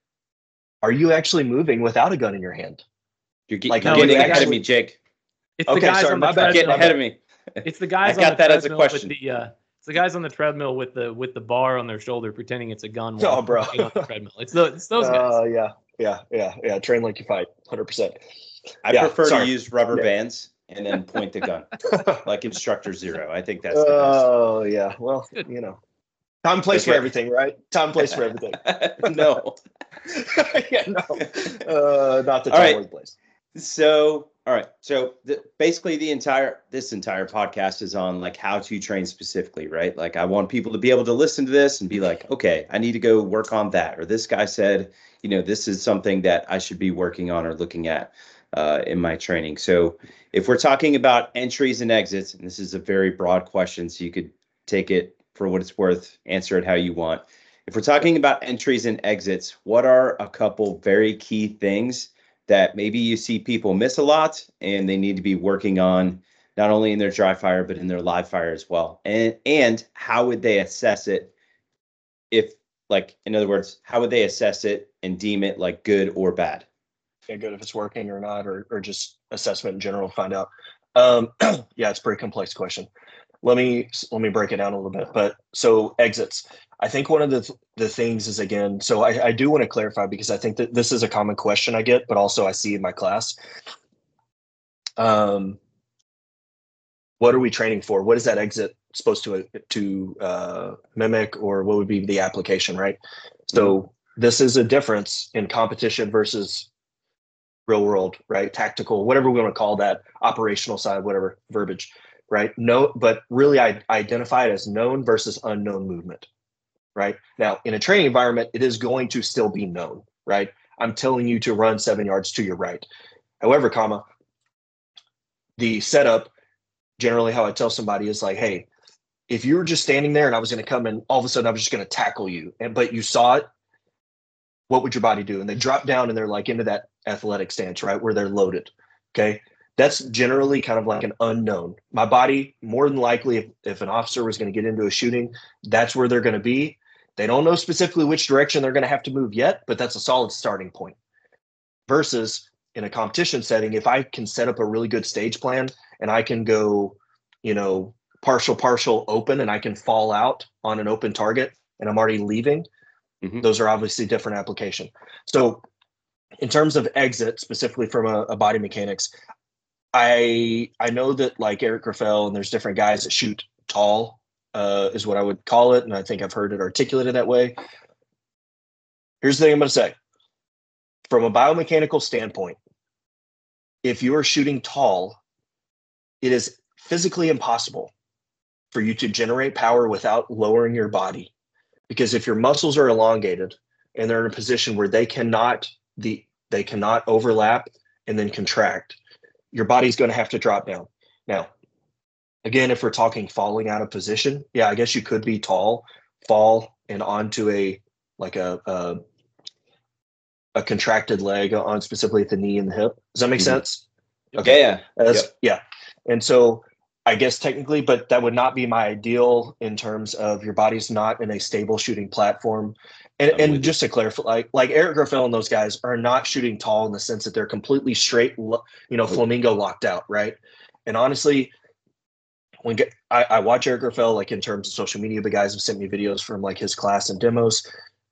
Are you actually moving without a gun in your hand? You're, get, like, you're getting ahead actually, of me, Jake. It's the okay, guys sorry, on the my bad. Getting ahead of me. It's the guys I got on the that as a question. With the, uh, it's the guys on the treadmill with the with the bar on their shoulder pretending it's a gun. Oh, bro. On the treadmill. It's, the, it's those guys. Uh, yeah, yeah, yeah, yeah. Train like you fight, one hundred percent. I yeah, prefer sorry. to use rubber yeah. bands and then point the gun, like Instructor Zero. I think that's the Oh, best. yeah. Well, you know. Time and place okay. for everything, right? Time and place for everything. no. yeah, no. Uh, not the time right. or the place. So, all right. So the, basically the entire, this entire podcast is on like how to train specifically, right? Like I want people to be able to listen to this and be like, okay, I need to go work on that. Or this guy said, you know, this is something that I should be working on or looking at uh, in my training. So if we're talking about entries and exits, and this is a very broad question, so you could take it for what it's worth, answer it how you want. If we're talking about entries and exits, what are a couple very key things that maybe you see people miss a lot and they need to be working on, not only in their dry fire, but in their live fire as well? And, and how would they assess it if, like, in other words, how would they assess it and deem it like good or bad? Yeah, good if it's working or not, or, or just assessment in general, find out. Um, yeah, it's a pretty complex question. Let me let me break it down a little bit. But so exits, I think one of the the things is, again, so I, I do want to clarify, because I think that this is a common question I get, but also I see in my class. Um, what are we training for? What is that exit supposed to to uh, mimic, or what would be the application, right? So this is a difference in competition versus real world, right? Tactical, whatever we want to call that, operational side, whatever verbiage. Right? No, but really I identify it as known versus unknown movement, right? Now, in a training environment, it is going to still be known, right? I'm telling you to run seven yards to your right. However, comma, the setup, generally how I tell somebody is like, hey, if you were just standing there and I was going to come and all of a sudden I was just going to tackle you, and but you saw it, what would your body do? And they drop down and they're like into that athletic stance, right? Where they're loaded, okay? That's generally kind of like an unknown. My body, more than likely, if, if an officer was going to get into a shooting, that's where they're going to be. They don't know specifically which direction they're going to have to move yet, but that's a solid starting point. Versus in a competition setting, if I can set up a really good stage plan and I can go, you know, partial, partial open, and I can fall out on an open target and I'm already leaving, mm-hmm. those are obviously different application. So in terms of exit, specifically from a, a body mechanics, I I know that like Eric Greffel and there's different guys that shoot tall, uh, is what I would call it. And I think I've heard it articulated that way. Here's the thing I'm going to say. From a biomechanical standpoint, if you are shooting tall, it is physically impossible for you to generate power without lowering your body. Because if your muscles are elongated and they're in a position where they cannot the they cannot overlap and then contract, your body's going to have to drop down. Now, again, if we're talking falling out of position, yeah, I guess you could be tall, fall and onto a like a a, a contracted leg on specifically at the knee and the hip. Does that make mm-hmm. sense? Okay, yeah, yeah. Yep. yeah. And so I guess technically, but that would not be my ideal in terms of your body's not in a stable shooting platform. And, and just to clarify, like, like Eric Greffel and those guys are not shooting tall in the sense that they're completely straight, you know, flamingo locked out, right? And honestly, when get, I, I watch Eric Greffel, like in terms of social media, the guys have sent me videos from like his class and demos.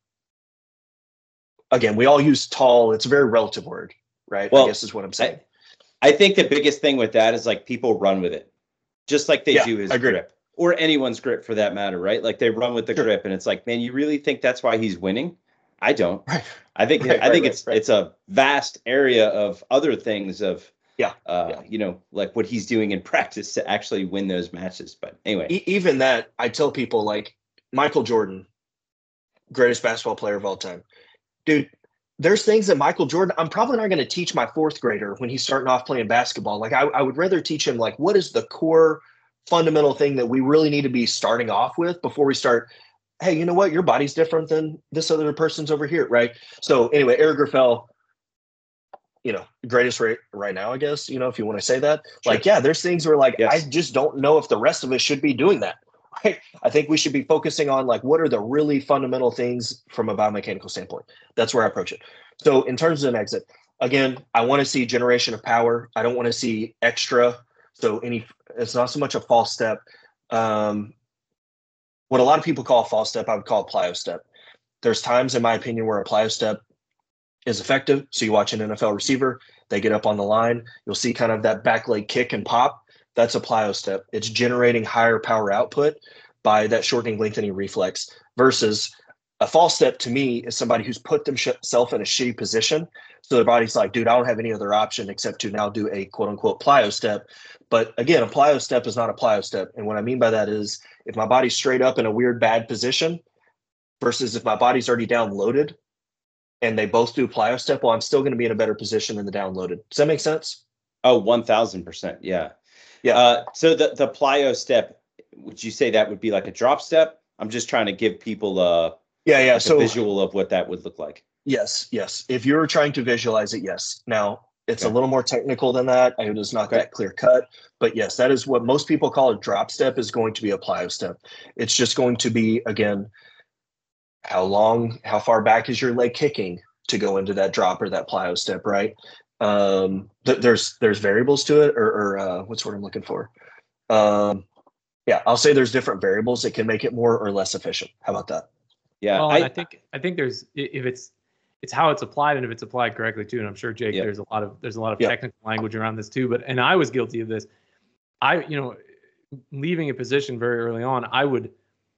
Again, we all use tall. It's a very relative word, right? Well, I guess is what I'm saying. I, I think the biggest thing with that is like people run with it, just like they yeah, do his I agree. grip. Or anyone's grip for that matter, right? Like they run with the sure. grip, and it's like, man, you really think that's why he's winning? I don't. Right. I think right, I think right, it's right. it's a vast area of other things of yeah, uh, yeah, you know, like what he's doing in practice to actually win those matches. But anyway, e- even that, I tell people like Michael Jordan, greatest basketball player of all time, dude. There's things that Michael Jordan, I'm probably not going to teach my fourth grader when he's starting off playing basketball. Like I, I would rather teach him like what is the core fundamental thing that we really need to be starting off with before we start, hey, you know what? Your body's different than this other person's over here, right? So anyway, Eric Greffel, you know, greatest right, right now, I guess, you know, if you want to say that. Sure. Like, yeah, there's things where like, yes. I just don't know if the rest of us should be doing that. Right? I think we should be focusing on like, what are the really fundamental things from a biomechanical standpoint? That's where I approach it. So in terms of an exit, again, I want to see generation of power. I don't want to see extra. So any, it's not so much a false step. Um, what a lot of people call a false step, I would call a plyo step. There's times, in my opinion, where a plyo step is effective. So you watch an N F L receiver, they get up on the line, you'll see kind of that back leg kick and pop. That's a plyo step. It's generating higher power output by that shortening, lengthening reflex versus a false step to me is somebody who's put themselves in a shitty position. So their body's like, dude, I don't have any other option except to now do a quote unquote plyo step. But again, a plyo step is not a plyo step. And what I mean by that is if my body's straight up in a weird, bad position versus if my body's already down loaded and they both do plyo step, well, I'm still going to be in a better position than the down loaded. Does that make sense? Oh, one thousand percent. Yeah. Yeah. Uh, so the, the plyo step, would you say that would be like a drop step? I'm just trying to give people a, yeah, yeah. like so, a visual of what that would look like. Yes, yes. If you're trying to visualize it, yes. Now, it's okay. a little more technical than that. It is not okay. that clear cut. But yes, that is what most people call a drop step is going to be a plyo step. It's just going to be, again, how long, how far back is your leg kicking to go into that drop or that plyo step, right? Um, th- there's there's variables to it, or, or uh, what's what I'm looking for. Um, yeah, I'll say there's different variables that can make it more or less efficient. How about that? Yeah, well, I, I think I think there's if it's it's how it's applied and if it's applied correctly too. And I'm sure Jake, yep. there's a lot of there's a lot of yep. technical language around this too. But and I was guilty of this. I you know, leaving a position very early on, I would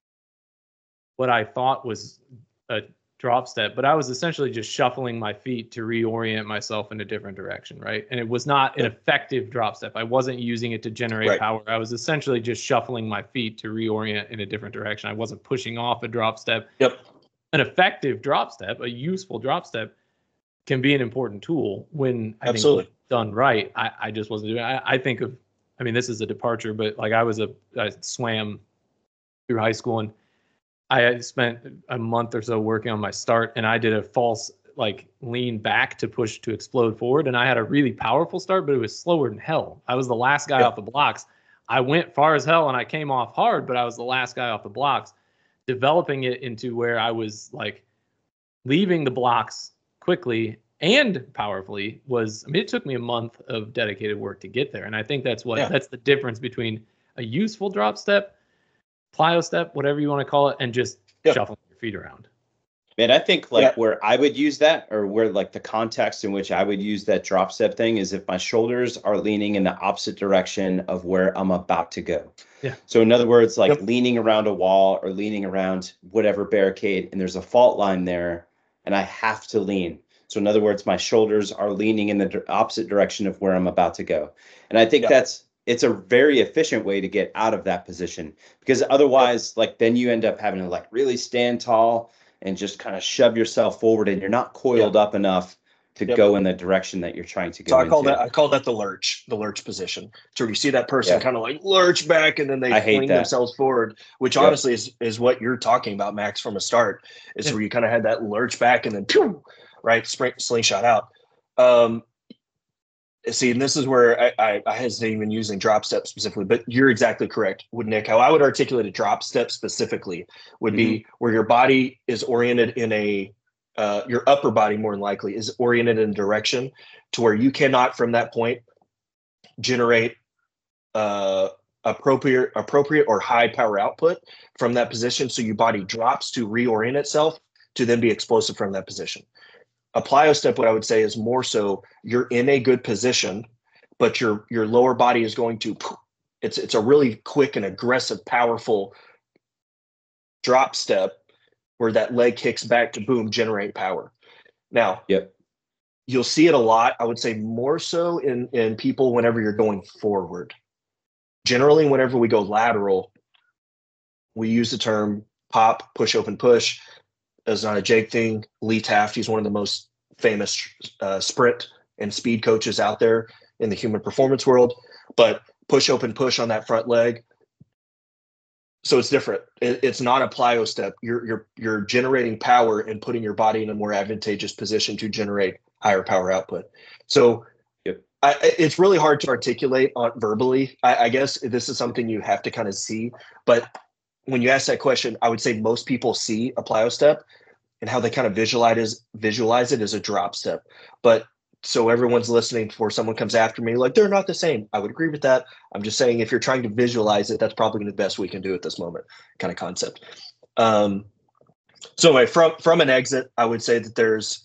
what I thought was a drop step, but I was essentially just shuffling my feet to reorient myself in a different direction, right? And it was not an effective drop step. I wasn't using it to generate right. power. I was essentially just shuffling my feet to reorient in a different direction. I wasn't pushing off a drop step. Yep. An effective drop step, a useful drop step, can be an important tool when I Absolutely. think done right. I, I just wasn't doing it. I, I think of, I mean, this is a departure, but like I was a, I swam through high school and I had spent a month or so working on my start, and I did a false like lean back to push to explode forward, and I had a really powerful start, but it was slower than hell. I was the last guy yep. off the blocks. I went far as hell, and I came off hard, but I was the last guy off the blocks. developing it into where I was like leaving the blocks quickly and powerfully was, I mean, it took me a month of dedicated work to get there. And I think that's what, Yeah. that's the difference between a useful drop step, plyo step, whatever you want to call it, and just yeah. shuffling your feet around. Man, I think like Yeah. where I would use that, or where like the context in which I would use that drop step thing, is if my shoulders are leaning in the opposite direction of where I'm about to go. Yeah. So in other words, like Yep. leaning around a wall or leaning around whatever barricade, and there's a fault line there, and I have to lean. So in other words, my shoulders are leaning in the di- opposite direction of where I'm about to go. And I think Yep. that's, it's a very efficient way to get out of that position, because otherwise, like then you end up having to like really stand tall and just kind of shove yourself forward, and you're not coiled Yep. up enough to Yep. go in the direction that you're trying to go So I call into. that I call that the lurch, the lurch position. So you see that person Yeah. kind of like lurch back and then they I hate fling that. themselves forward, which Yep. honestly is is what you're talking about, Max, from a start. Is Yeah. where you kind of had that lurch back and then pew, right, spring, slingshot out. Um, see, and this is where I, I, I hesitate even using drop step specifically, but you're exactly correct with Nick. How I would articulate a drop step specifically would be where your body is oriented in a uh, your upper body more than likely is oriented in a direction to where you cannot from that point generate uh, appropriate appropriate or high power output from that position. So your body drops to reorient itself to then be explosive from that position. A plyo step, what I would say is more so you're in a good position, but your your lower body is going to it's it's a really quick and aggressive, powerful drop step where that leg kicks back to boom, generate power. Now, Yep. you'll see it a lot. I would say more so in in people whenever you're going forward. Generally, whenever we go lateral, we use the term pop, push, open, push. That's not a Jake thing. Lee Taft, he's one of the most famous uh, sprint and speed coaches out there in the human performance world. But push, open, push on that front leg. So it's different. It, it's not a plyo step. You're you're you're generating power and putting your body in a more advantageous position to generate higher power output. So Yep. I, it's really hard to articulate on verbally. I, I guess this is something you have to kind of see. But when you ask that question, I would say most people see a plyo step and how they kind of visualize is visualize it as a drop step. But so everyone's listening before someone comes after me, like they're not the same. I would agree with that. I'm just saying if you're trying to visualize it, that's probably the best we can do at this moment, kind of concept. Um, so anyway, from from an exit, I would say that there's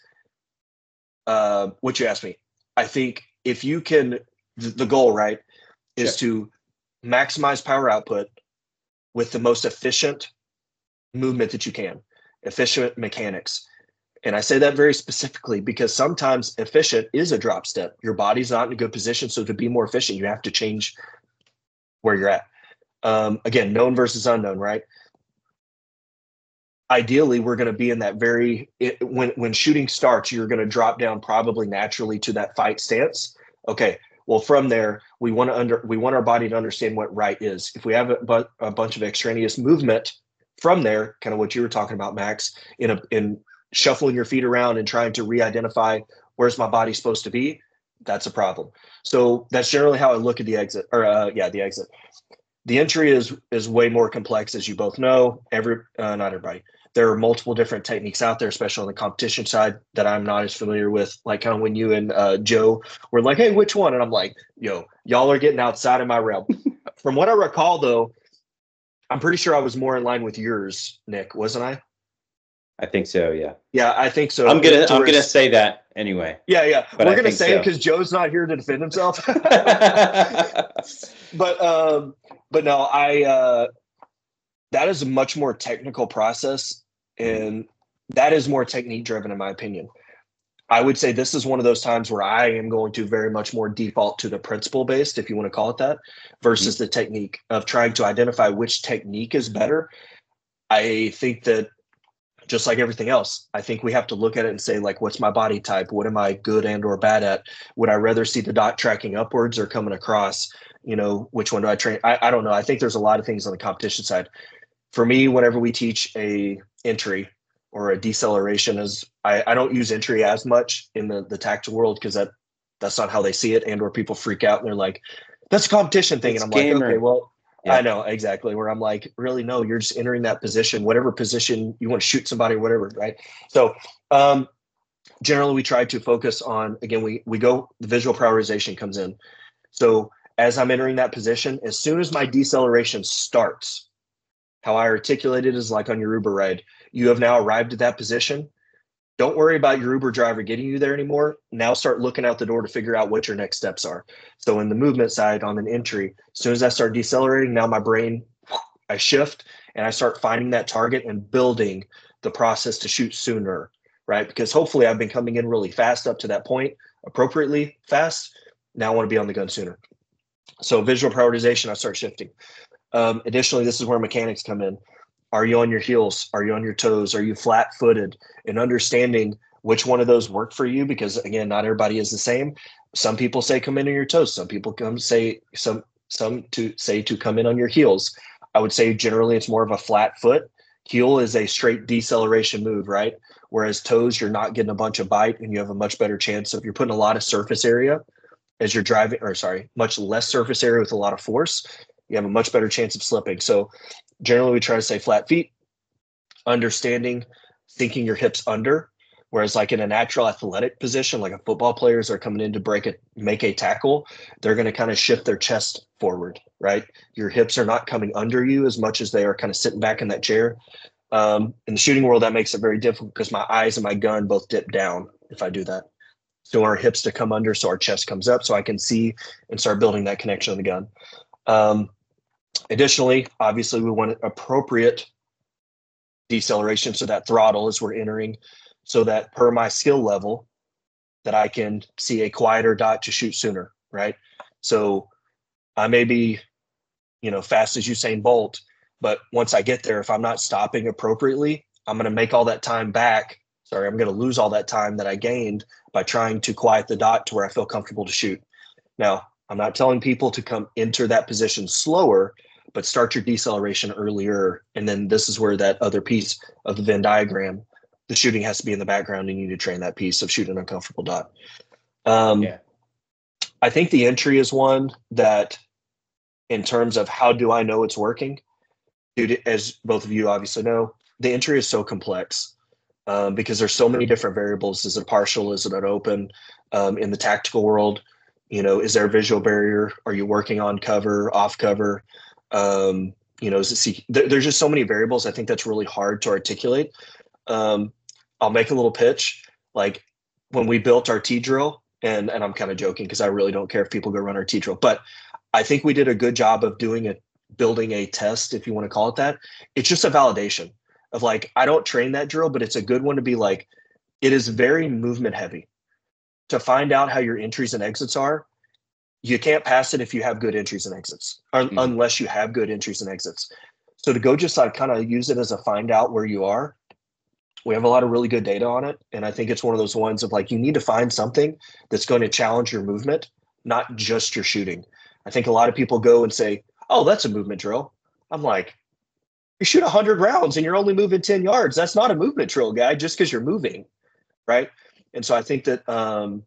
uh, what you asked me. I think if you can, the, the goal, right, is Sure. to maximize power output with the most efficient movement that you can, efficient mechanics. And I say that very specifically because sometimes efficient is a drop step. Your body's not in a good position. So to be more efficient, you have to change where you're at. Um, again, known versus unknown, right? Ideally, we're going to be in that very, it, when, when shooting starts, you're going to drop down probably naturally to that fight stance. Okay. Well, from there, we want to under, we want our body to understand what right is. If we have a, bu- a bunch of extraneous movement from there, kind of what you were talking about, Max, in a, in shuffling your feet around and trying to re-identify where's my body supposed to be, that's a problem. So that's generally how I look at the exit, or uh, yeah, the exit. The entry is is way more complex, as you both know. Every uh, not everybody. There are multiple different techniques out there, especially on the competition side, that I'm not as familiar with. Like kind of when you and uh, Joe were like, "Hey, which one?" And I'm like, "Yo, y'all are getting outside of my realm." From what I recall, though, I'm pretty sure I was more in line with yours, Nick, wasn't I? I think so. Yeah. Yeah, I think so. I'm gonna To I'm where- gonna say that anyway. Yeah, yeah. but We're I gonna think say it so. because Joe's not here to defend himself. but um, but no, I uh, that is a much more technical process, and that is more technique driven, in my opinion. I would say this is one of those times where I am going to very much more default to the principle based, if you want to call it that, versus mm-hmm. the technique of trying to identify which technique is better. I think that just like everything else, I think we have to look at it and say, like, what's my body type? What am I good and or bad at? Would I rather see the dot tracking upwards or coming across? You know, which one do I train? I, I don't know. I think there's a lot of things on the competition side. For me, whenever we teach a entry or a deceleration, is I, I don't use entry as much in the, the tactical world because that that's not how they see it, and or people freak out and they're like, that's a competition thing. It's and I'm gamer. like, okay, well, Yeah. I know exactly where I'm like, really, no, you're just entering that position, whatever position you want to shoot somebody or whatever. Right. So, um, generally we try to focus on, again, we, we go, the visual prioritization comes in. So as I'm entering that position, as soon as my deceleration starts, how I articulate it is like on your Uber ride, you have now arrived at that position. Don't worry about your Uber driver getting you there anymore. Now start looking out the door to figure out what your next steps are. So in the movement side on an entry, as soon as I start decelerating, now my brain, I shift and I start finding that target and building the process to shoot sooner, right? Because hopefully I've been coming in really fast up to that point, appropriately fast. Now I want to be on the gun sooner. So visual prioritization, I start shifting. Um, additionally, this is where mechanics come in. Are you on your heels? Are you on your toes? Are you flat footed? And understanding which one of those work for you, because again, not everybody is the same. Some people say come in on your toes. Some people come say some some to say to come in on your heels. I would say generally it's more of a flat foot. Heel is a straight deceleration move, right? Whereas toes, you're not getting a bunch of bite and you have a much better chance of, you're putting a lot of surface area as you're driving, or sorry, much less surface area with a lot of force. You have a much better chance of slipping. So generally we try to say flat feet, understanding, sinking your hips under, whereas like in a natural athletic position, like a football players are coming in to break it, make a tackle, they're going to kind of shift their chest forward, right? Your hips are not coming under you as much as they are kind of sitting back in that chair. Um, in the shooting world, that makes it very difficult because my eyes and my gun both dip down if I do that. So our hips to come under, so our chest comes up, so I can see and start building that connection of the gun. Um, Additionally, obviously, we want appropriate deceleration, so that throttle as we're entering, so that per my skill level, that I can see a quieter dot to shoot sooner, right? So I may be, you know, fast as Usain Bolt, but once I get there, if I'm not stopping appropriately, I'm going to make all that time back. Sorry, I'm going to lose all that time that I gained by trying to quiet the dot to where I feel comfortable to shoot. Now, I'm not telling people to come enter that position slower, but start your deceleration earlier. And then this is where that other piece of the Venn diagram, the shooting has to be in the background and you need to train that piece of shooting an uncomfortable dot. Um, Yeah. I think the entry is one that, in terms of how do I know it's working, dude, as both of you obviously know, the entry is so complex um, because there's so many different variables. Is it partial? Is it an open? Um, in the tactical world, you know, is there a visual barrier? Are you working on cover, off cover? Um, you know, is it see, there, there's just so many variables. I think that's really hard to articulate. Um, I'll make a little pitch. Like when we built our T drill, and, and I'm kind of joking because I really don't care if people go run our T drill, but I think we did a good job of doing it, building a test, if you want to call it that. It's just a validation of like, I don't train that drill, but it's a good one to be like, it is very movement heavy. To find out how your entries and exits are, you can't pass it if you have good entries and exits, or, mm-hmm. unless you have good entries and exits. So to go just like kind of use it as a find out where you are, we have a lot of really good data on it. And I think it's one of those ones of like, you need to find something that's going to challenge your movement, not just your shooting. I think a lot of people go and say, oh, that's a movement drill. I'm like, you shoot one hundred rounds and you're only moving ten yards. That's not a movement drill, guy, just because you're moving, right? And so I think that um,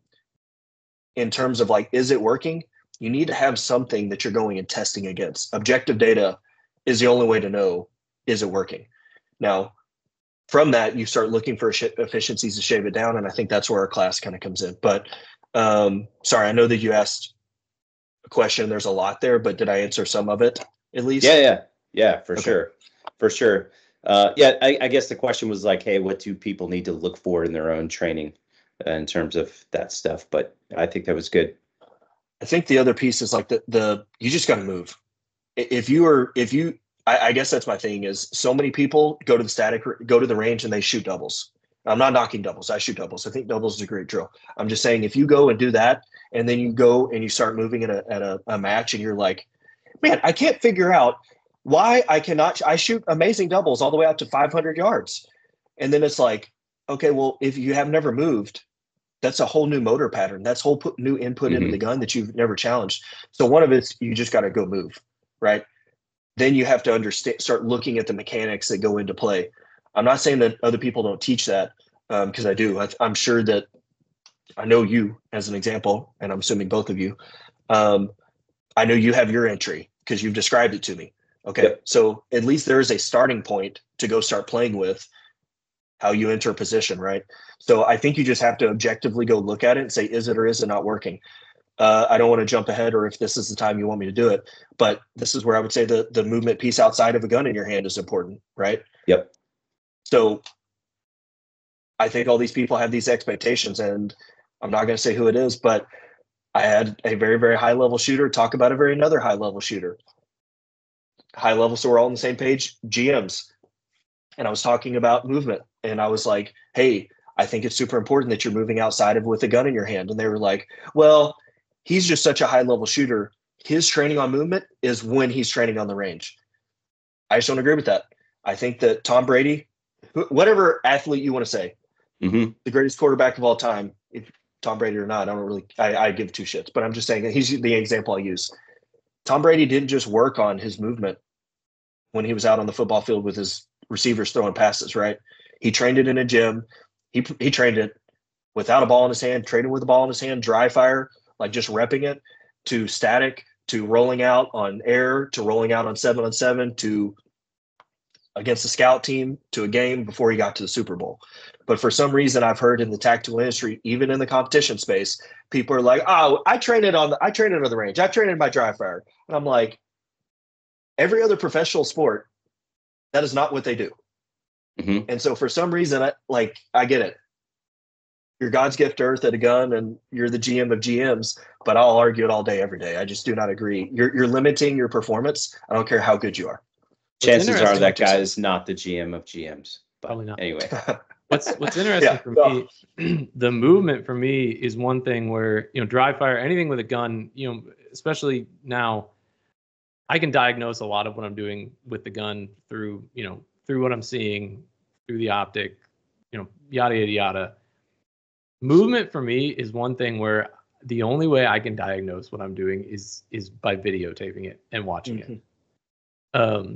in terms of like, is it working? You need to have something that you're going and testing against. Objective data is the only way to know, is it working? Now, from that, you start looking for efficiencies to shave it down. And I think that's where our class kind of comes in. But um, sorry, I know that you asked a question. There's a lot there, but did I answer some of it at least? Yeah, yeah, yeah, for okay. sure. For sure. Uh, yeah, I, I guess the question was like, hey, what do people need to look for in their own training uh, in terms of that stuff? But I think that was good. I think the other piece is like the, the you just got to move. If you are, if you, I, I guess that's my thing is so many people go to the static, go to the range and they shoot doubles. I'm not knocking doubles. I shoot doubles. I think doubles is a great drill. I'm just saying if you go and do that and then you go and you start moving at a, at a, a match and you're like, man, I can't figure out why I cannot, I shoot amazing doubles all the way out to five hundred yards. And then it's like, okay, well, if you have never moved, that's a whole new motor pattern. That's whole put new input mm-hmm. into the gun that you've never challenged. So one of it's, you just got to go move, right? Then you have to understand, start looking at the mechanics that go into play. I'm not saying that other people don't teach that because um, I do. I, I'm sure that I know you as an example, and I'm assuming both of you. Um, I know you have your entry because you've described it to me. Okay. Yep. So at least there is a starting point to go start playing with how you enter a position, right? So I think you just have to objectively go look at it and say, is it or is it not working? Uh, I don't want to jump ahead, or if this is the time you want me to do it, but this is where I would say the, the movement piece outside of a gun in your hand is important, right? Yep. So I think all these people have these expectations, and I'm not going to say who it is, but I had a very, very high level shooter talk about a very another high level shooter. High level, so we're all on the same page, G Ms. And I was talking about movement, and I was like, hey, I think it's super important that you're moving outside of with a gun in your hand. And they were like, well, he's just such a high level shooter. His training on movement is when he's training on the range. I just don't agree with that. I think that Tom Brady, whatever athlete you want to say, mm-hmm. the greatest quarterback of all time, if Tom Brady or not, I don't really, I, I give two shits, but I'm just saying that he's the example I use. Tom Brady didn't just work on his movement when he was out on the football field with his receivers throwing passes, right? He trained it in a gym. He he trained it without a ball in his hand, training with a ball in his hand, dry fire, like just repping it, to static, to rolling out on air, to rolling out on seven on seven, to against the scout team, to a game before he got to the Super Bowl. But for some reason, I've heard in the tactical industry, even in the competition space, people are like, "Oh, I train it on the, I train it on the range. I train it in my dry fire." And I'm like, every other professional sport, that is not what they do. Mm-hmm. And so for some reason, I, like, I get it. You're God's gift to earth at a gun, and you're the G M of G Ms, but I'll argue it all day, every day. I just do not agree. You're, you're limiting your performance. I don't care how good you are. Chances are that guy is not the G M of G Ms. But Probably not. Anyway. What's what's interesting Yeah, for no. me, the movement for me is one thing where, you know, dry fire, anything with a gun, you know, especially now, I can diagnose a lot of what I'm doing with the gun through, you know, through what I'm seeing, through the optic, you know, yada, yada, yada. Movement for me is one thing where the only way I can diagnose what I'm doing is is by videotaping it and watching Mm-hmm. it. Um,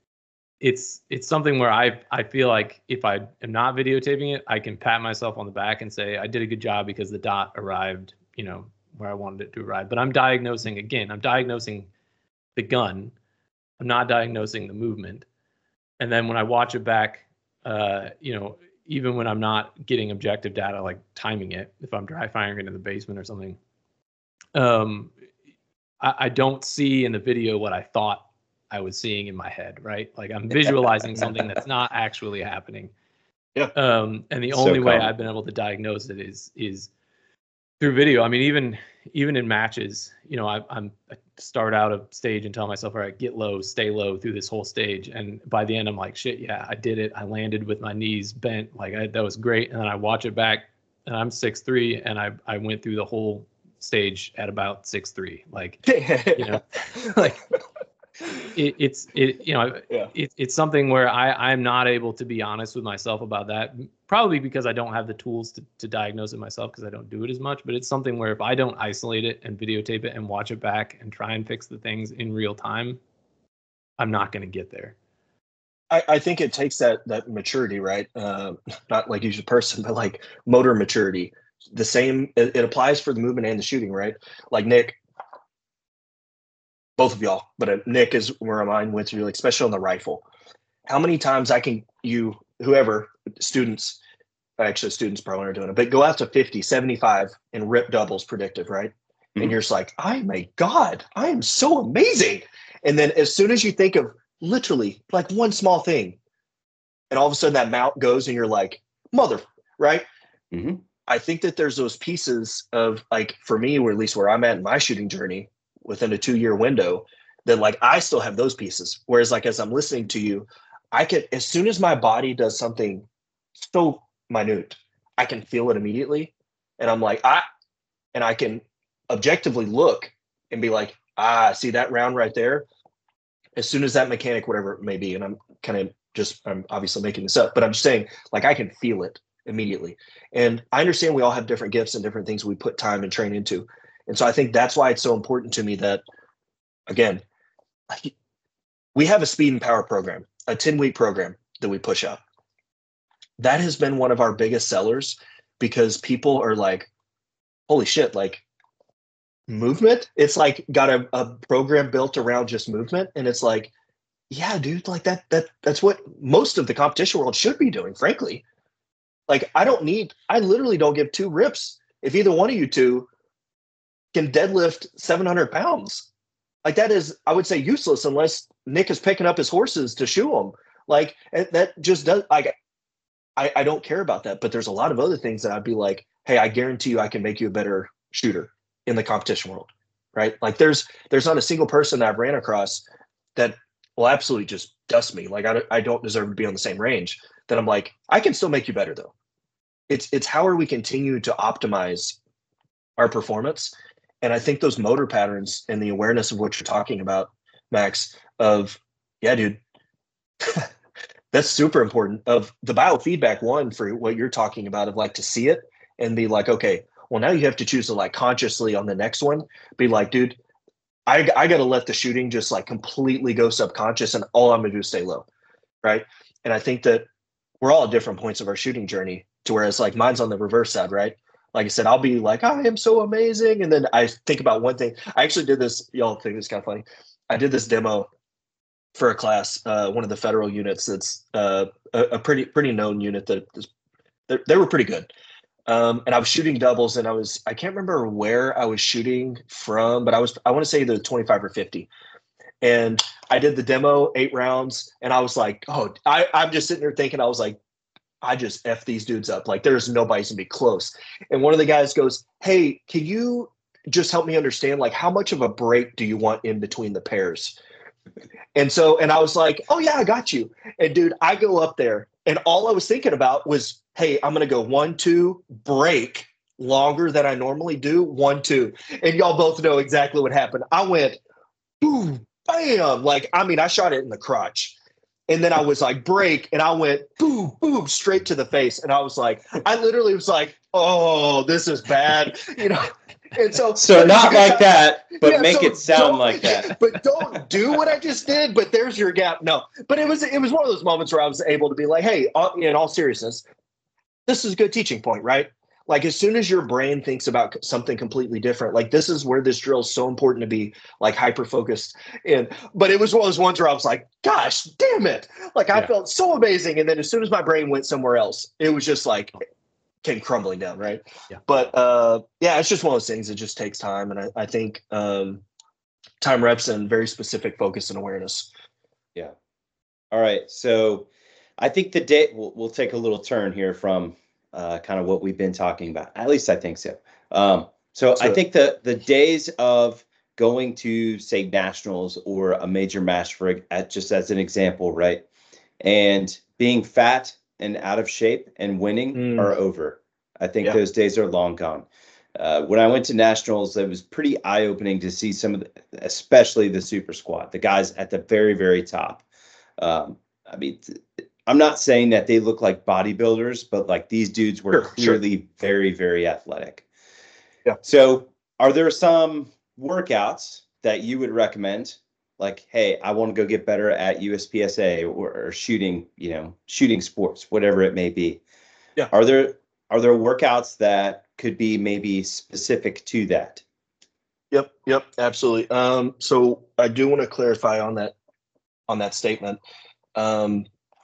it's it's something where I I feel like if I am not videotaping it, I can pat myself on the back and say I did a good job because the dot arrived, you know, where I wanted it to arrive. But I'm diagnosing again. I'm diagnosing the gun. I'm not diagnosing the movement. And then when I watch it back, uh, you know, even when I'm not getting objective data like timing it, if I'm dry firing it in the basement or something, um, I, I don't see in the video what I thought I was seeing in my head, right? Like I'm visualizing something that's not actually happening. Yeah. Um, and the So only way common. I've been able to diagnose it is is through video. I mean, even even in matches, you know, I, I'm I start out a stage and tell myself, all right, get low, stay low through this whole stage. And by the end, I'm like, shit, yeah, I did it. I landed with my knees bent, like I, that was great. And then I watch it back, and I'm six three, and I I went through the whole stage at about six three, like you know, like. It, it's it you know Yeah. it, it's something where I I'm not able to be honest with myself about that, probably because I don't have the tools to, to diagnose it myself because I don't do it as much. But it's something where if I don't isolate it and videotape it and watch it back and try and fix the things in real time, I'm not going to get there. I, I think it takes that that maturity, right? Uh, not like you as a person, but like motor maturity. The same, it, it applies for the movement and the shooting, right? Like Nick, both of y'all, but uh, Nick is where mine went through, like especially on the rifle. How many times I can, you, whoever, students, actually students probably aren't doing it, but go out to fifty, seventy-five and rip doubles predictive, right? Mhm. And you're just like, I am a god. I am so amazing. And then as soon as you think of literally like one small thing, and all of a sudden that mount goes and you're like, mother, right? Mm-hmm. I think that there's those pieces of like, for me, or at least where I'm at in my shooting journey within a two year window, that like, I still have those pieces. Whereas like, as I'm listening to you, I can, as soon as my body does something so minute, I can feel it immediately. And I'm like, ah, and I can objectively look and be like, ah, see that round right there? As soon as that mechanic, whatever it may be, and I'm kind of just, I'm obviously making this up, but I'm just saying, like, I can feel it immediately. And I understand we all have different gifts and different things we put time and train into. And so I think that's why it's so important to me that, again, we have a speed and power program, a ten week program that we push out. That has been one of our biggest sellers because people are like, holy shit, like movement. It's like got a, a program built around just movement. And it's like, yeah, dude, like that, that, that's what most of the competition world should be doing, frankly. Like, I don't need, I literally don't give two rips if either one of you two can deadlift seven hundred pounds. Like, that is, I would say, useless unless Nick is picking up his horses to shoe them. Like, that just does, like, I, I don't care about that. But there's a lot of other things that I'd be like, hey, I guarantee you I can make you a better shooter in the competition world, right? Like, there's there's not a single person that I've ran across that will absolutely just dust me. Like, I, I don't deserve to be on the same range. That I'm like, I can still make you better, though. It's it's how are we continue to optimize our performance? And I think those motor patterns and the awareness of what you're talking about, Max, of, yeah, dude, that's super important. Of the biofeedback one for what you're talking about, of like to see it and be like, okay, well, now you have to choose to like consciously on the next one, be like, dude, I, I got to let the shooting just like completely go subconscious and all I'm going to do is stay low. Right. And I think that we're all at different points of our shooting journey, to whereas like mine's on the reverse side, right? Like I said, I'll be like, I am so amazing. And then I think about one thing. I actually did this. Y'all think this is kind of funny. I did this demo for a class, uh, one of the federal units that's uh, a, a pretty pretty known unit that is, they were pretty good. Um, and I was shooting doubles, and I was I can't remember where I was shooting from, but I was I want to say either twenty-five or fifty. And I did the demo, eight rounds, and I was like, oh, I, I'm just sitting there thinking, I was like, I just F these dudes up. Like, there's nobody's gonna be close. And one of the guys goes, hey, can you just help me understand, like, how much of a break do you want in between the pairs? And so, and I was like, oh yeah, I got you. And dude, I go up there and all I was thinking about was, hey, I'm going to go one, two, break longer than I normally do. One, two. And y'all both know exactly what happened. I went, boom, bam. Like, I mean, I shot it in the crotch. And then I was like, break. And I went, boom, boom, straight to the face. And I was like, I literally was like, oh, this is bad. You know? And so, so not like that, but yeah, make so it sound like that. But don't do what I just did. But there's your gap. No, but it was it was one of those moments where I was able to be like, hey, in all seriousness, this is a good teaching point, right? Like, as soon as your brain thinks about something completely different, like, this is where this drill is so important to be like hyper focused in. But it was one of those ones where I was like, gosh, damn it! Like, I yeah. felt so amazing, and then as soon as my brain went somewhere else, it was just like. Came crumbling down, right? Yeah. But uh, yeah, it's just one of those things. It just takes time, and I, I think um, time, reps, and very specific focus and awareness. Yeah. All right. So I think the day we'll, we'll take a little turn here from uh, kind of what we've been talking about. At least I think so. Um, so I think the the days of going to say nationals or a major match, for at just as an example, right, and being fat and out of shape and winning mm. are over. I think yeah. those days are long gone. Uh, when I went to nationals, it was pretty eye-opening to see some of the, especially the super squad, the guys at the very, very top. Um, I mean, I'm not saying that they look like bodybuilders, but like these dudes were sure, clearly sure. very, very athletic. Yeah. So are there some workouts that you would recommend? Like, hey, I want to go get better at U S P S A or, or shooting, you know, shooting sports, whatever it may be. Yeah. Are there are there workouts that could be maybe specific to that? Yep. Yep. Absolutely. Um, so I do want to clarify on that on that statement. Um,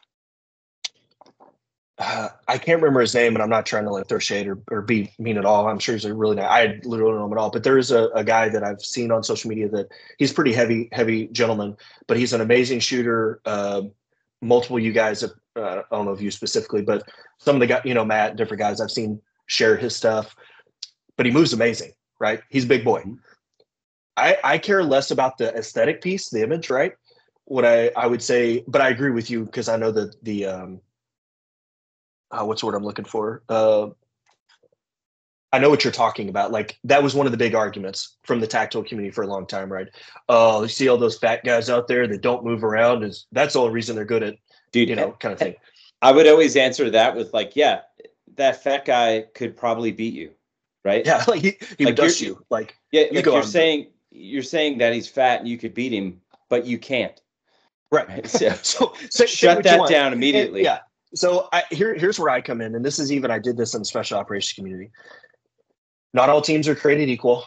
uh, I can't remember his name, and I'm not trying to like throw shade or, or be mean at all. I'm sure he's a really nice. I literally don't know him at all, but there is a, a guy that I've seen on social media that he's pretty heavy, heavy gentleman, but he's an amazing shooter. Uh, multiple you guys, have, uh, I don't know if you specifically, but some of the guys, you know, Matt, different guys I've seen share his stuff, but he moves amazing, right? He's a big boy. I, I care less about the aesthetic piece, the image, right? What I, I would say, but I agree with you because I know that the, um, Uh, what's the word I'm looking for? Uh, I know what you're talking about. Like, that was one of the big arguments from the tactile community for a long time, right? Oh, you see all those fat guys out there that don't move around. Is that's the only reason they're good at, dude, you know, kind of thing. I would always answer that with like, yeah, that fat guy could probably beat you, right? Yeah, like he, he like does you. Like, yeah, you like go you're on, saying, you're saying that he's fat and you could beat him, but you can't. Right. So, so say, shut say that down immediately. And, yeah. So I, here, here's where I come in, and this is even I did this in the special operations community. Not all teams are created equal.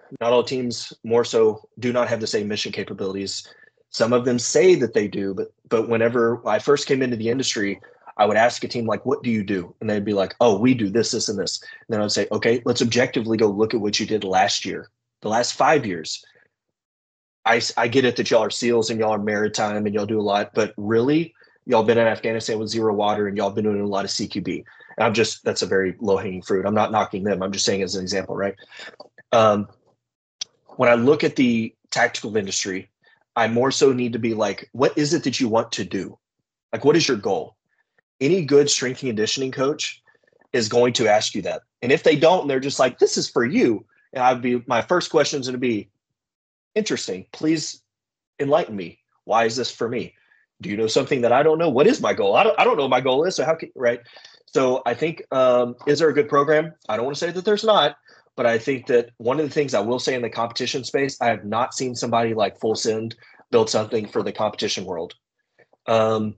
not all teams more so do not have the same mission capabilities. Some of them say that they do, but but whenever I first came into the industry, I would ask a team like, what do you do? And they'd be like, oh, we do this, this, and this. And then I'd say, okay, let's objectively go look at what you did last year, the last five years. I, I get it that y'all are SEALs and y'all are maritime and y'all do a lot, but really, y'all been in Afghanistan with zero water and y'all been doing a lot of C Q B. And I'm just, that's a very low hanging fruit. I'm not knocking them. I'm just saying as an example, right? Um, when I look at the tactical industry, I more so need to be like, what is it that you want to do? Like, what is your goal? Any good strength and conditioning coach is going to ask you that. And if they don't, they're just like, this is for you. And I'd be, my first question is going to be, interesting. Please enlighten me. Why is this for me? Do you know something that I don't know? What is my goal? I don't, I don't know what my goal is. So how can, right? So I think, um, is there a good program? I don't want to say that there's not, but I think that one of the things I will say in the competition space, I have not seen somebody like Full Send build something for the competition world. Um,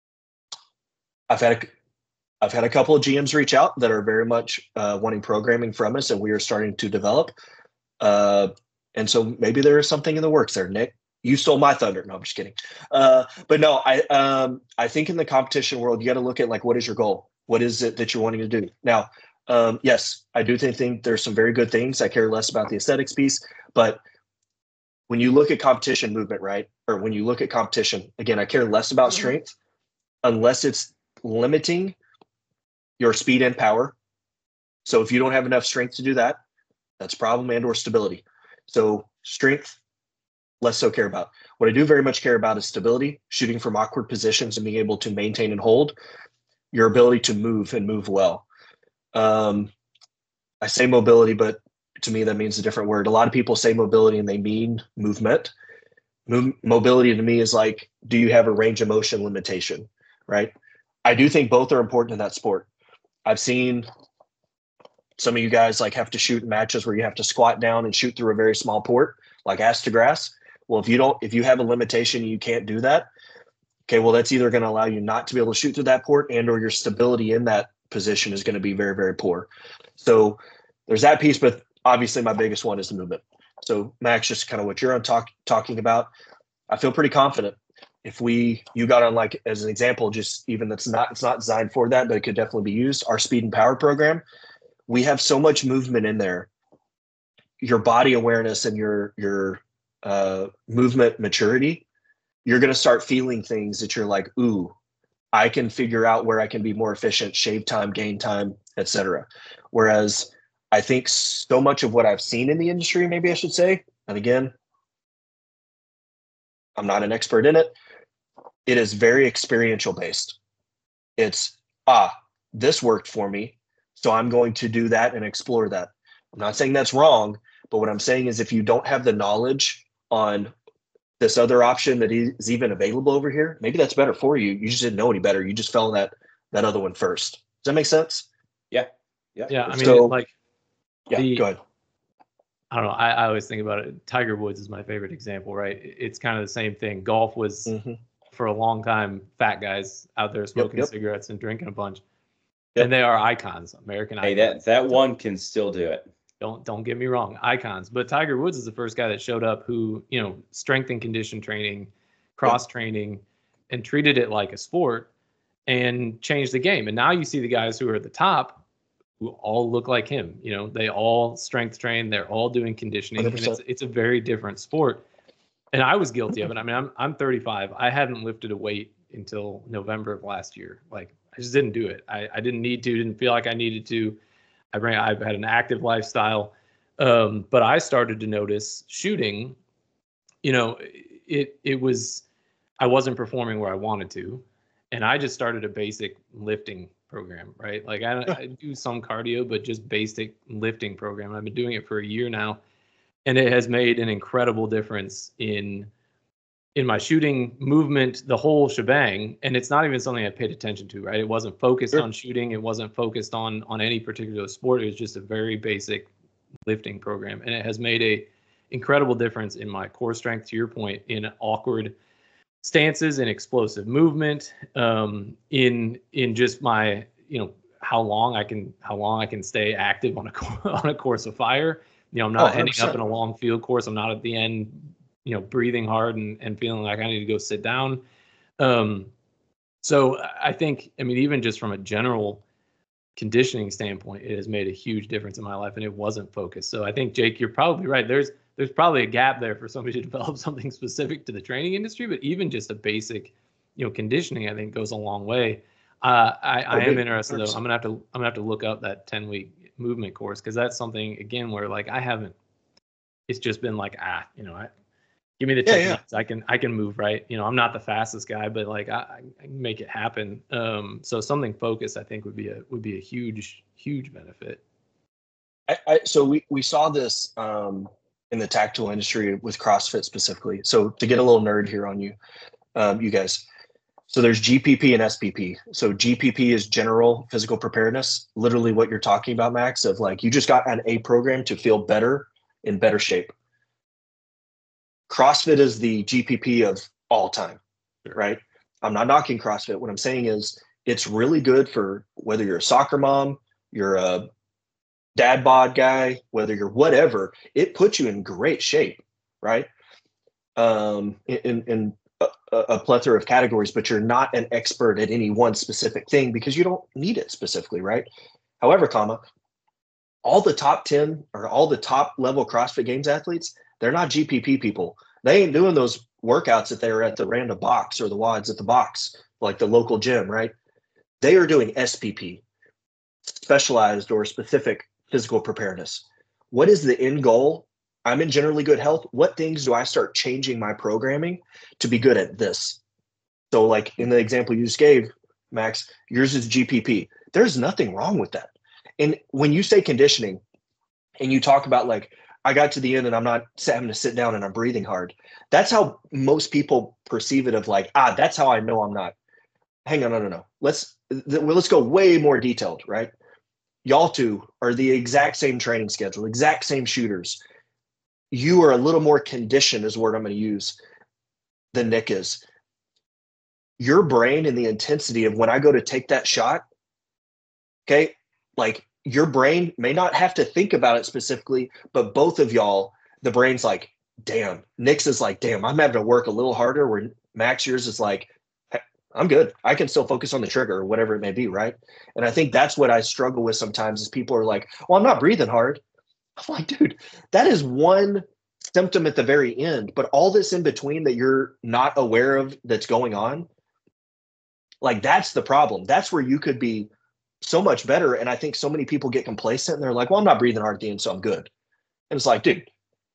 I've had a, I've had a couple of G Ms reach out that are very much uh, wanting programming from us, and we are starting to develop. Uh, and so maybe there is something in the works there, Nick. You stole my thunder. No, I'm just kidding. Uh, but no, I um, I think in the competition world, you got to look at like, what is your goal? What is it that you're wanting to do? Now, um, yes, I do think, think there's some very good things. I care less about the aesthetics piece, but when you look at competition movement, right? Or when you look at competition, again, I care less about strength unless it's limiting your speed and power. So if you don't have enough strength to do that, that's a problem, and or stability. So strength, less so care about. What I do very much care about is stability, shooting from awkward positions and being able to maintain and hold, your ability to move and move well. Um, I say mobility, but to me, that means a different word. A lot of people say mobility and they mean movement. Mo- mobility to me is like, do you have a range of motion limitation, right? I do think both are important in that sport. I've seen some of you guys like have to shoot matches where you have to squat down and shoot through a very small port, like ass to grass. Well, if you don't, if you have a limitation, you can't do that. Okay, well, that's either going to allow you not to be able to shoot through that port, and or your stability in that position is going to be very, very poor. So there's that piece, but obviously my biggest one is the movement. So Max, just kind of what you're on talk, talking about, I feel pretty confident. If we, you got on like, as an example, just even that's not, it's not designed for that, but it could definitely be used. Our speed and power program, we have so much movement in there. Your body awareness and your, your uh, movement maturity, you're going to start feeling things that you're like, ooh, I can figure out where I can be more efficient, shave time, gain time, et cetera. Whereas I think so much of what I've seen in the industry, maybe I should say, and again, I'm not an expert in it, it is very experiential based. It's, ah, this worked for me, so I'm going to do that and explore that. I'm not saying that's wrong, but what I'm saying is if you don't have the knowledge on this other option that is even available over here, maybe that's better for you. You just didn't know any better. You just fell in that that other one first. Does that make sense? Yeah. Yeah. Yeah. I mean, so, like, yeah, the, go ahead. I don't know. I, I always think about it. Tiger Woods is my favorite example, right? It's kind of the same thing. Golf was Mm-hmm. for a long time fat guys out there smoking Yep, yep. cigarettes and drinking a bunch, Yep. and they are icons, American Hey, icons. that that one can still do it. Don't don't get me wrong, icons. But Tiger Woods is the first guy that showed up who, you know, strength and condition training, cross training, and treated it like a sport and changed the game. And now you see the guys who are at the top who all look like him. You know, they all strength train, they're all doing conditioning, one hundred percent. and it's it's a very different sport. And I was guilty of it. I mean, I'm I'm thirty-five. I hadn't lifted a weight until November of last year. Like, I just didn't do it. I, I didn't need to, didn't feel like I needed to. I ran, I've had an active lifestyle. Um, but I started to notice shooting, you know, it it was, I wasn't performing where I wanted to. And I just started a basic lifting program, right? Like I, I do some cardio, but just basic lifting program. I've been doing it for a year now. And it has made an incredible difference in in my shooting, movement, the whole shebang. And it's not even something I paid attention to, right? It wasn't focused Sure. on shooting. It wasn't focused on on any particular sport. It was just a very basic lifting program. And it has made a incredible difference in my core strength, to your point, in awkward stances and explosive movement, um, in in just my, you know, how long I can how long I can stay active on a on a course of fire. You know, I'm not Oh, ending up in a long field course. I'm not at the end, you know, breathing hard and, and feeling like I need to go sit down. Um, so I think, I mean, even just from a general conditioning standpoint, it has made a huge difference in my life, and it wasn't focused. So I think, Jake, you're probably right. There's there's probably a gap there for somebody to develop something specific to the training industry, but even just a basic, you know, conditioning, I think goes a long way. Uh, I, I am interested though. I'm gonna have to I'm gonna have to look up that ten week movement course, because that's something again where like I haven't. It's just been like ah, you know, I give me the Yeah, techniques. yeah. I can I can move right. You know, I'm not the fastest guy, but like I, I can make it happen. Um, so something focused, I think, would be a would be a huge huge benefit. I, I, so we we saw this um, in the tactical industry with CrossFit specifically. So to get a little nerd here on you, um, you guys. So there's G P P and S P P. So G P P is general physical preparedness, literally what you're talking about, Max, of like you just got on a program to feel better, in better shape. CrossFit is the G P P of all time, right? I'm not knocking CrossFit. What I'm saying is it's really good for whether you're a soccer mom, you're a dad bod guy, whether you're whatever, it puts you in great shape, right? Um, in, in a, a plethora of categories, but you're not an expert at any one specific thing because you don't need it specifically, right? However, comma, all the top ten or all the top level CrossFit Games athletes, they're not G P P people. They ain't doing those workouts that they're at the random box or the wads at the box, like the local gym, right? They are doing S P P, specialized or specific physical preparedness. What is the end goal? I'm in generally good health. What things do I start changing my programming to be good at this? So like in the example you just gave, Max, yours is G P P. There's nothing wrong with that. And when you say conditioning and you talk about like, I got to the end and I'm not having to sit down and I'm breathing hard. That's how most people perceive it of like, ah, that's how I know I'm not. Hang on, no, no, no. Let's, th- well, let's go way more detailed, right? Y'all two are the exact same training schedule, exact same shooters. You are a little more conditioned is the word I'm going to use than Nick is. Your brain and the intensity of when I go to take that shot, okay, like your brain may not have to think about it specifically, but both of y'all, the brain's like, damn. Nick's is like, damn, I'm having to work a little harder, where Max, yours is like, hey, I'm good. I can still focus on the trigger or whatever it may be, right? And I think that's what I struggle with sometimes is people are like, well, I'm not breathing hard. I'm like, dude, that is one symptom at the very end, but all this in between that you're not aware of that's going on, like that's the problem. That's where you could be so much better. And I think so many people get complacent and they're like, well, I'm not breathing hard at the end, so I'm good. And it's like, dude,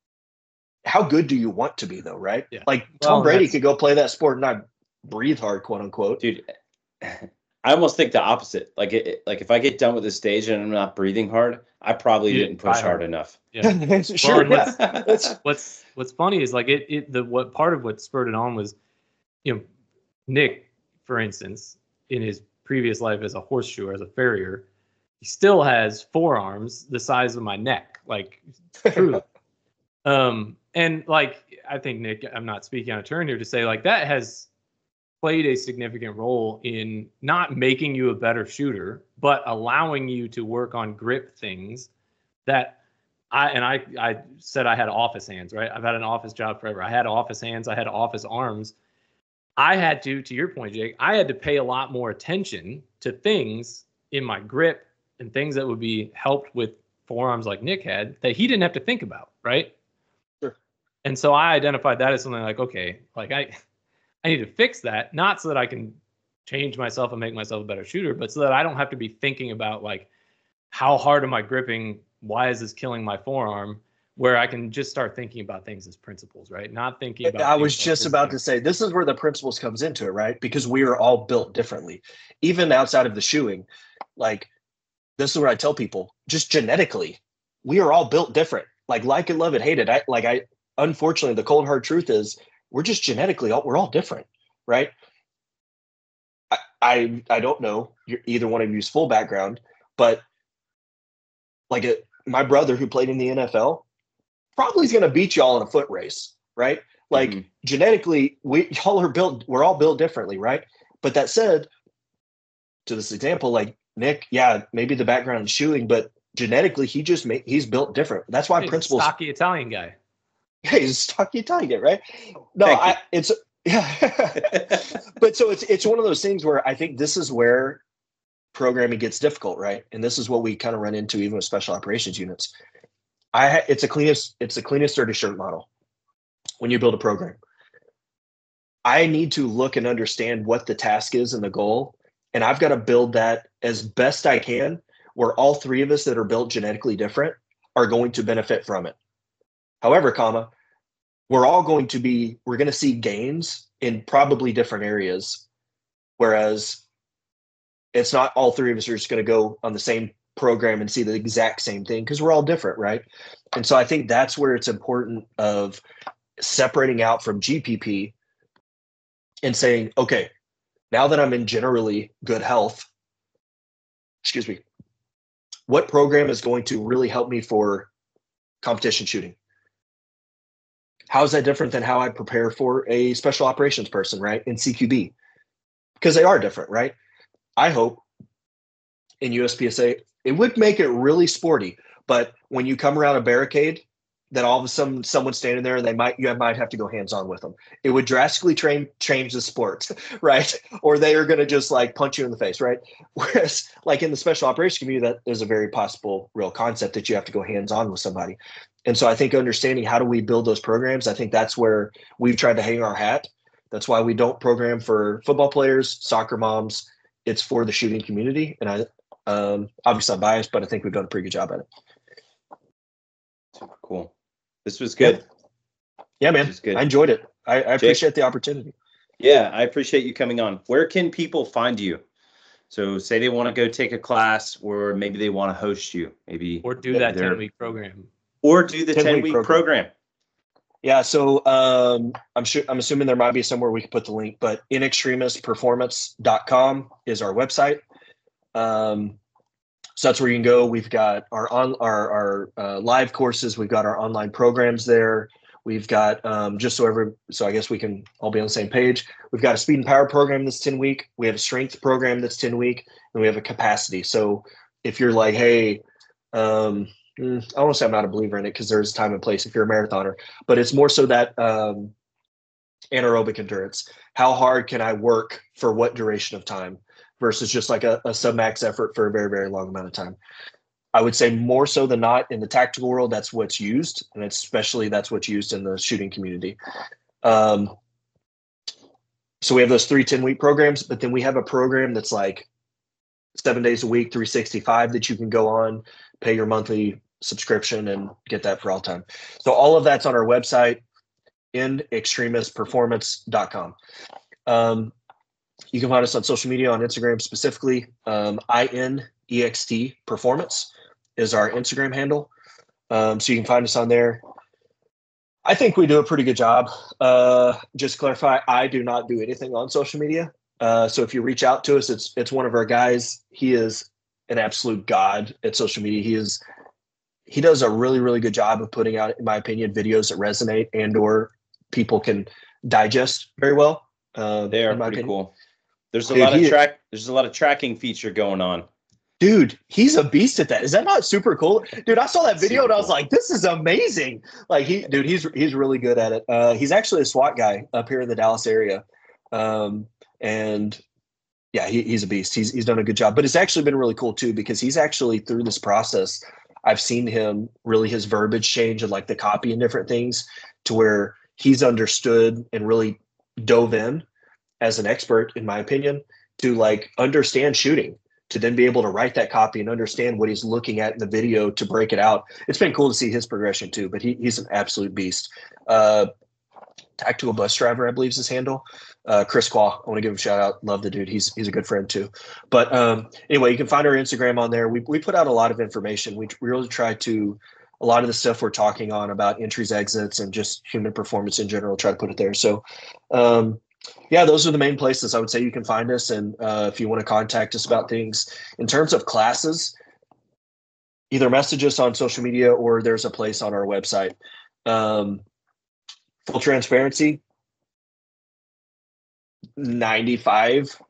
how good do you want to be though, right? Yeah. Like Well, Tom Brady that's- could go play that sport and not breathe hard, quote unquote. Dude, I almost think the opposite. Like it, like if I get done with the stage and I'm not breathing hard, I probably You didn't didn't push try hard hard. enough. Yeah. Sure. and what's- yeah. It's- What's what's funny is like it it the what part of what spurred it on was, you know, Nick, for instance, in his previous life as a horseshoer, as a farrier, he still has forearms the size of my neck, like truly. um, and like I think Nick, I'm not speaking on a turn here to say like that has played a significant role in not making you a better shooter, but allowing you to work on grip things that I and I I said I had office hands, right? I've had an office job forever. I had office hands, I had office arms. I had to, to your point, Jake, I had to pay a lot more attention to things in my grip and things that would be helped with forearms like Nick had that he didn't have to think about, right? Sure. And so I identified that as something like, okay, like I I need to fix that, not so that I can change myself and make myself a better shooter, but so that I don't have to be thinking about like, how hard am I gripping? Why is this killing my forearm? Where I can just start thinking about things as principles, right? Not thinking about. I was just about to say, this is where the principles comes into it, right? Because we are all built differently, even outside of the shoeing. Like, this is what I tell people, just genetically, we are all built different. Like, like it, love it, hate it. I, like, I, unfortunately, the cold hard truth is we're just genetically, all, we're all different, right? I, I, I don't know either one of you's full background, but like a, my brother who played in the N F L, probably is going to beat y'all in a foot race, right? Like mm-hmm. genetically, we y'all are built, we're all built differently, right? But that said, to this example, like Nick, yeah, maybe the background is shooting, but genetically, he just made, he's built different. That's why He's a principals. stocky Italian guy. Yeah, he's a stocky Italian guy, right? No, Thank you. I, it's yeah. But so it's it's one of those things where I think this is where programming gets difficult, right? And this is what we kind of run into even with special operations units. I ha- it's a cleanest it's the cleanest dirty shirt model when you build a program. I need to look and understand what the task is and the goal, and I've got to build that as best I can, where all three of us that are built genetically different are going to benefit from it. However, comma, we're all going to be, we're going to see gains in probably different areas, whereas it's not all three of us are just going to go on the same program and see the exact same thing because we're all different, right? And so I think that's where it's important of separating out from G P P and saying, okay, now that I'm in generally good health, excuse me, what program is going to really help me for competition shooting? How is that different than how I prepare for a special operations person, right? In C Q B, because they are different, right? I hope in U S P S A, it would make it really sporty, but when you come around a barricade, then all of a sudden someone's standing there and they might, you might have to go hands-on with them. It would drastically train, change the sport, right? Or they are going to just like punch you in the face, right? Whereas like in the special operations community, that is a very possible real concept that you have to go hands-on with somebody. And so I think understanding how do we build those programs, I think that's where we've tried to hang our hat. That's why we don't program for football players, soccer moms. It's for the shooting community. And I, um, obviously I'm biased, but I think we've done a pretty good job at it. Super cool. This was good. Yeah, man. This was good. I enjoyed it. I, I appreciate the opportunity. Yeah, I appreciate you coming on. Where can people find you? So say they want to go take a class, or maybe they want to host you, maybe Or do that ten-week program. Or do the ten-week program. program. Yeah, so um, I'm sure I'm assuming there might be somewhere we can put the link, but in extremis performance dot com is our website. Um, so that's where you can go. We've got our on our our uh, live courses. We've got our online programs there. We've got um, just so every so I guess we can all be on the same page. We've got a speed and power program that's ten week. We have a strength program that's ten week, and we have a capacity. So if you're like, hey, um, I don't want to say I'm not a believer in it because there's time and place if you're a marathoner, but it's more so that um, anaerobic endurance. How hard can I work for what duration of time versus just like a, a sub-max effort for a very, very long amount of time. I would say more so than not in the tactical world, that's what's used. And especially that's what's used in the shooting community. Um, so we have those three ten-week programs, but then we have a program that's like seven days a week, three sixty-five that you can go on, pay your monthly subscription and get that for all time. So all of that's on our website, in extremis performance dot com. Um, you can find us on social media, on Instagram specifically. Um, I N E X T Performance is our Instagram handle. Um, so you can find us on there. I think we do a pretty good job. Uh, just to clarify, I do not do anything on social media. Uh, so if you reach out to us, it's it's one of our guys. He is an absolute god at social media. He is he does a really, really good job of putting out, in my opinion, videos that resonate and or people can digest very well. Uh, they are pretty opinion. cool. There's a Dude, lot of he, track. There's a lot of tracking feature going on. Dude, he's a beast at that. Is that not super cool? Dude, I saw that video Super and I was cool. like, this is amazing. Like he, dude, he's he's really good at it. Uh, he's actually a SWAT guy up here in the Dallas area. Um, and yeah, he, he's a beast. He's he's done a good job. But it's actually been really cool too, because he's actually through this process, I've seen him really his verbiage change and like the copy and different things to where he's understood and really dove in as an expert, in my opinion, to like understand shooting, to then be able to write that copy and understand what he's looking at in the video to break it out. It's been cool to see his progression too, but he, he's an absolute beast. Uh, Tactical Bus Driver, I believe is his handle. Uh, Chris Quaw, I want to give him a shout out. Love the dude. He's he's a good friend too. But um, anyway, you can find our Instagram on there. We we put out a lot of information. We really try to, a lot of the stuff we're talking on about entries, exits, and just human performance in general, try to put it there. So um, yeah, those are the main places I would say you can find us. And uh, if you want to contact us about things in terms of classes, either message us on social media or there's a place on our website. Um, full transparency, ninety-five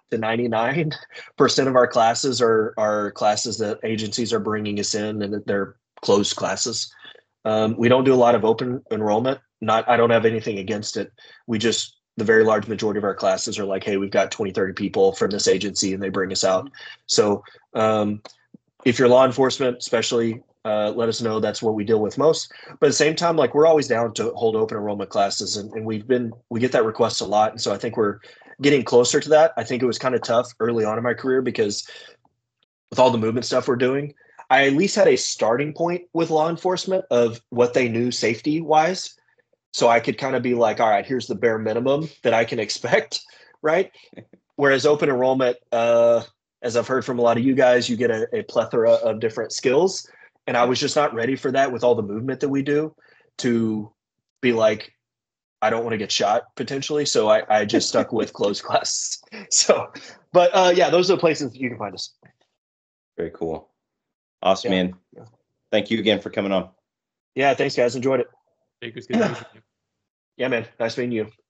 to ninety-nine percent of our classes are, are classes that agencies are bringing us in, and that they're closed classes. Um, we don't do a lot of open enrollment. Not, I don't have anything against it. We just, the very large majority of our classes are like, hey, we've got twenty, thirty people from this agency and they bring us out. So um, if you're law enforcement, especially, uh, let us know. That's what we deal with most. But at the same time, like, we're always down to hold open enrollment classes, and, and we've been, we get that request a lot. And so I think we're getting closer to that. I think it was kind of tough early on in my career because with all the movement stuff we're doing, I at least had a starting point with law enforcement of what they knew safety wise. So I could kind of be like, all right, here's the bare minimum that I can expect, right? Whereas open enrollment, uh, as I've heard from a lot of you guys, you get a, a plethora of different skills. And I was just not ready for that with all the movement that we do to be like, I don't want to get shot potentially. So I, I just stuck with closed classes. So, but uh, yeah, those are the places that you can find us. Very cool. Awesome, Yeah. man. Thank you again for coming on. Yeah, thanks guys. Enjoyed it. Jake, it was good to meet you. Yeah, man. Nice meeting you.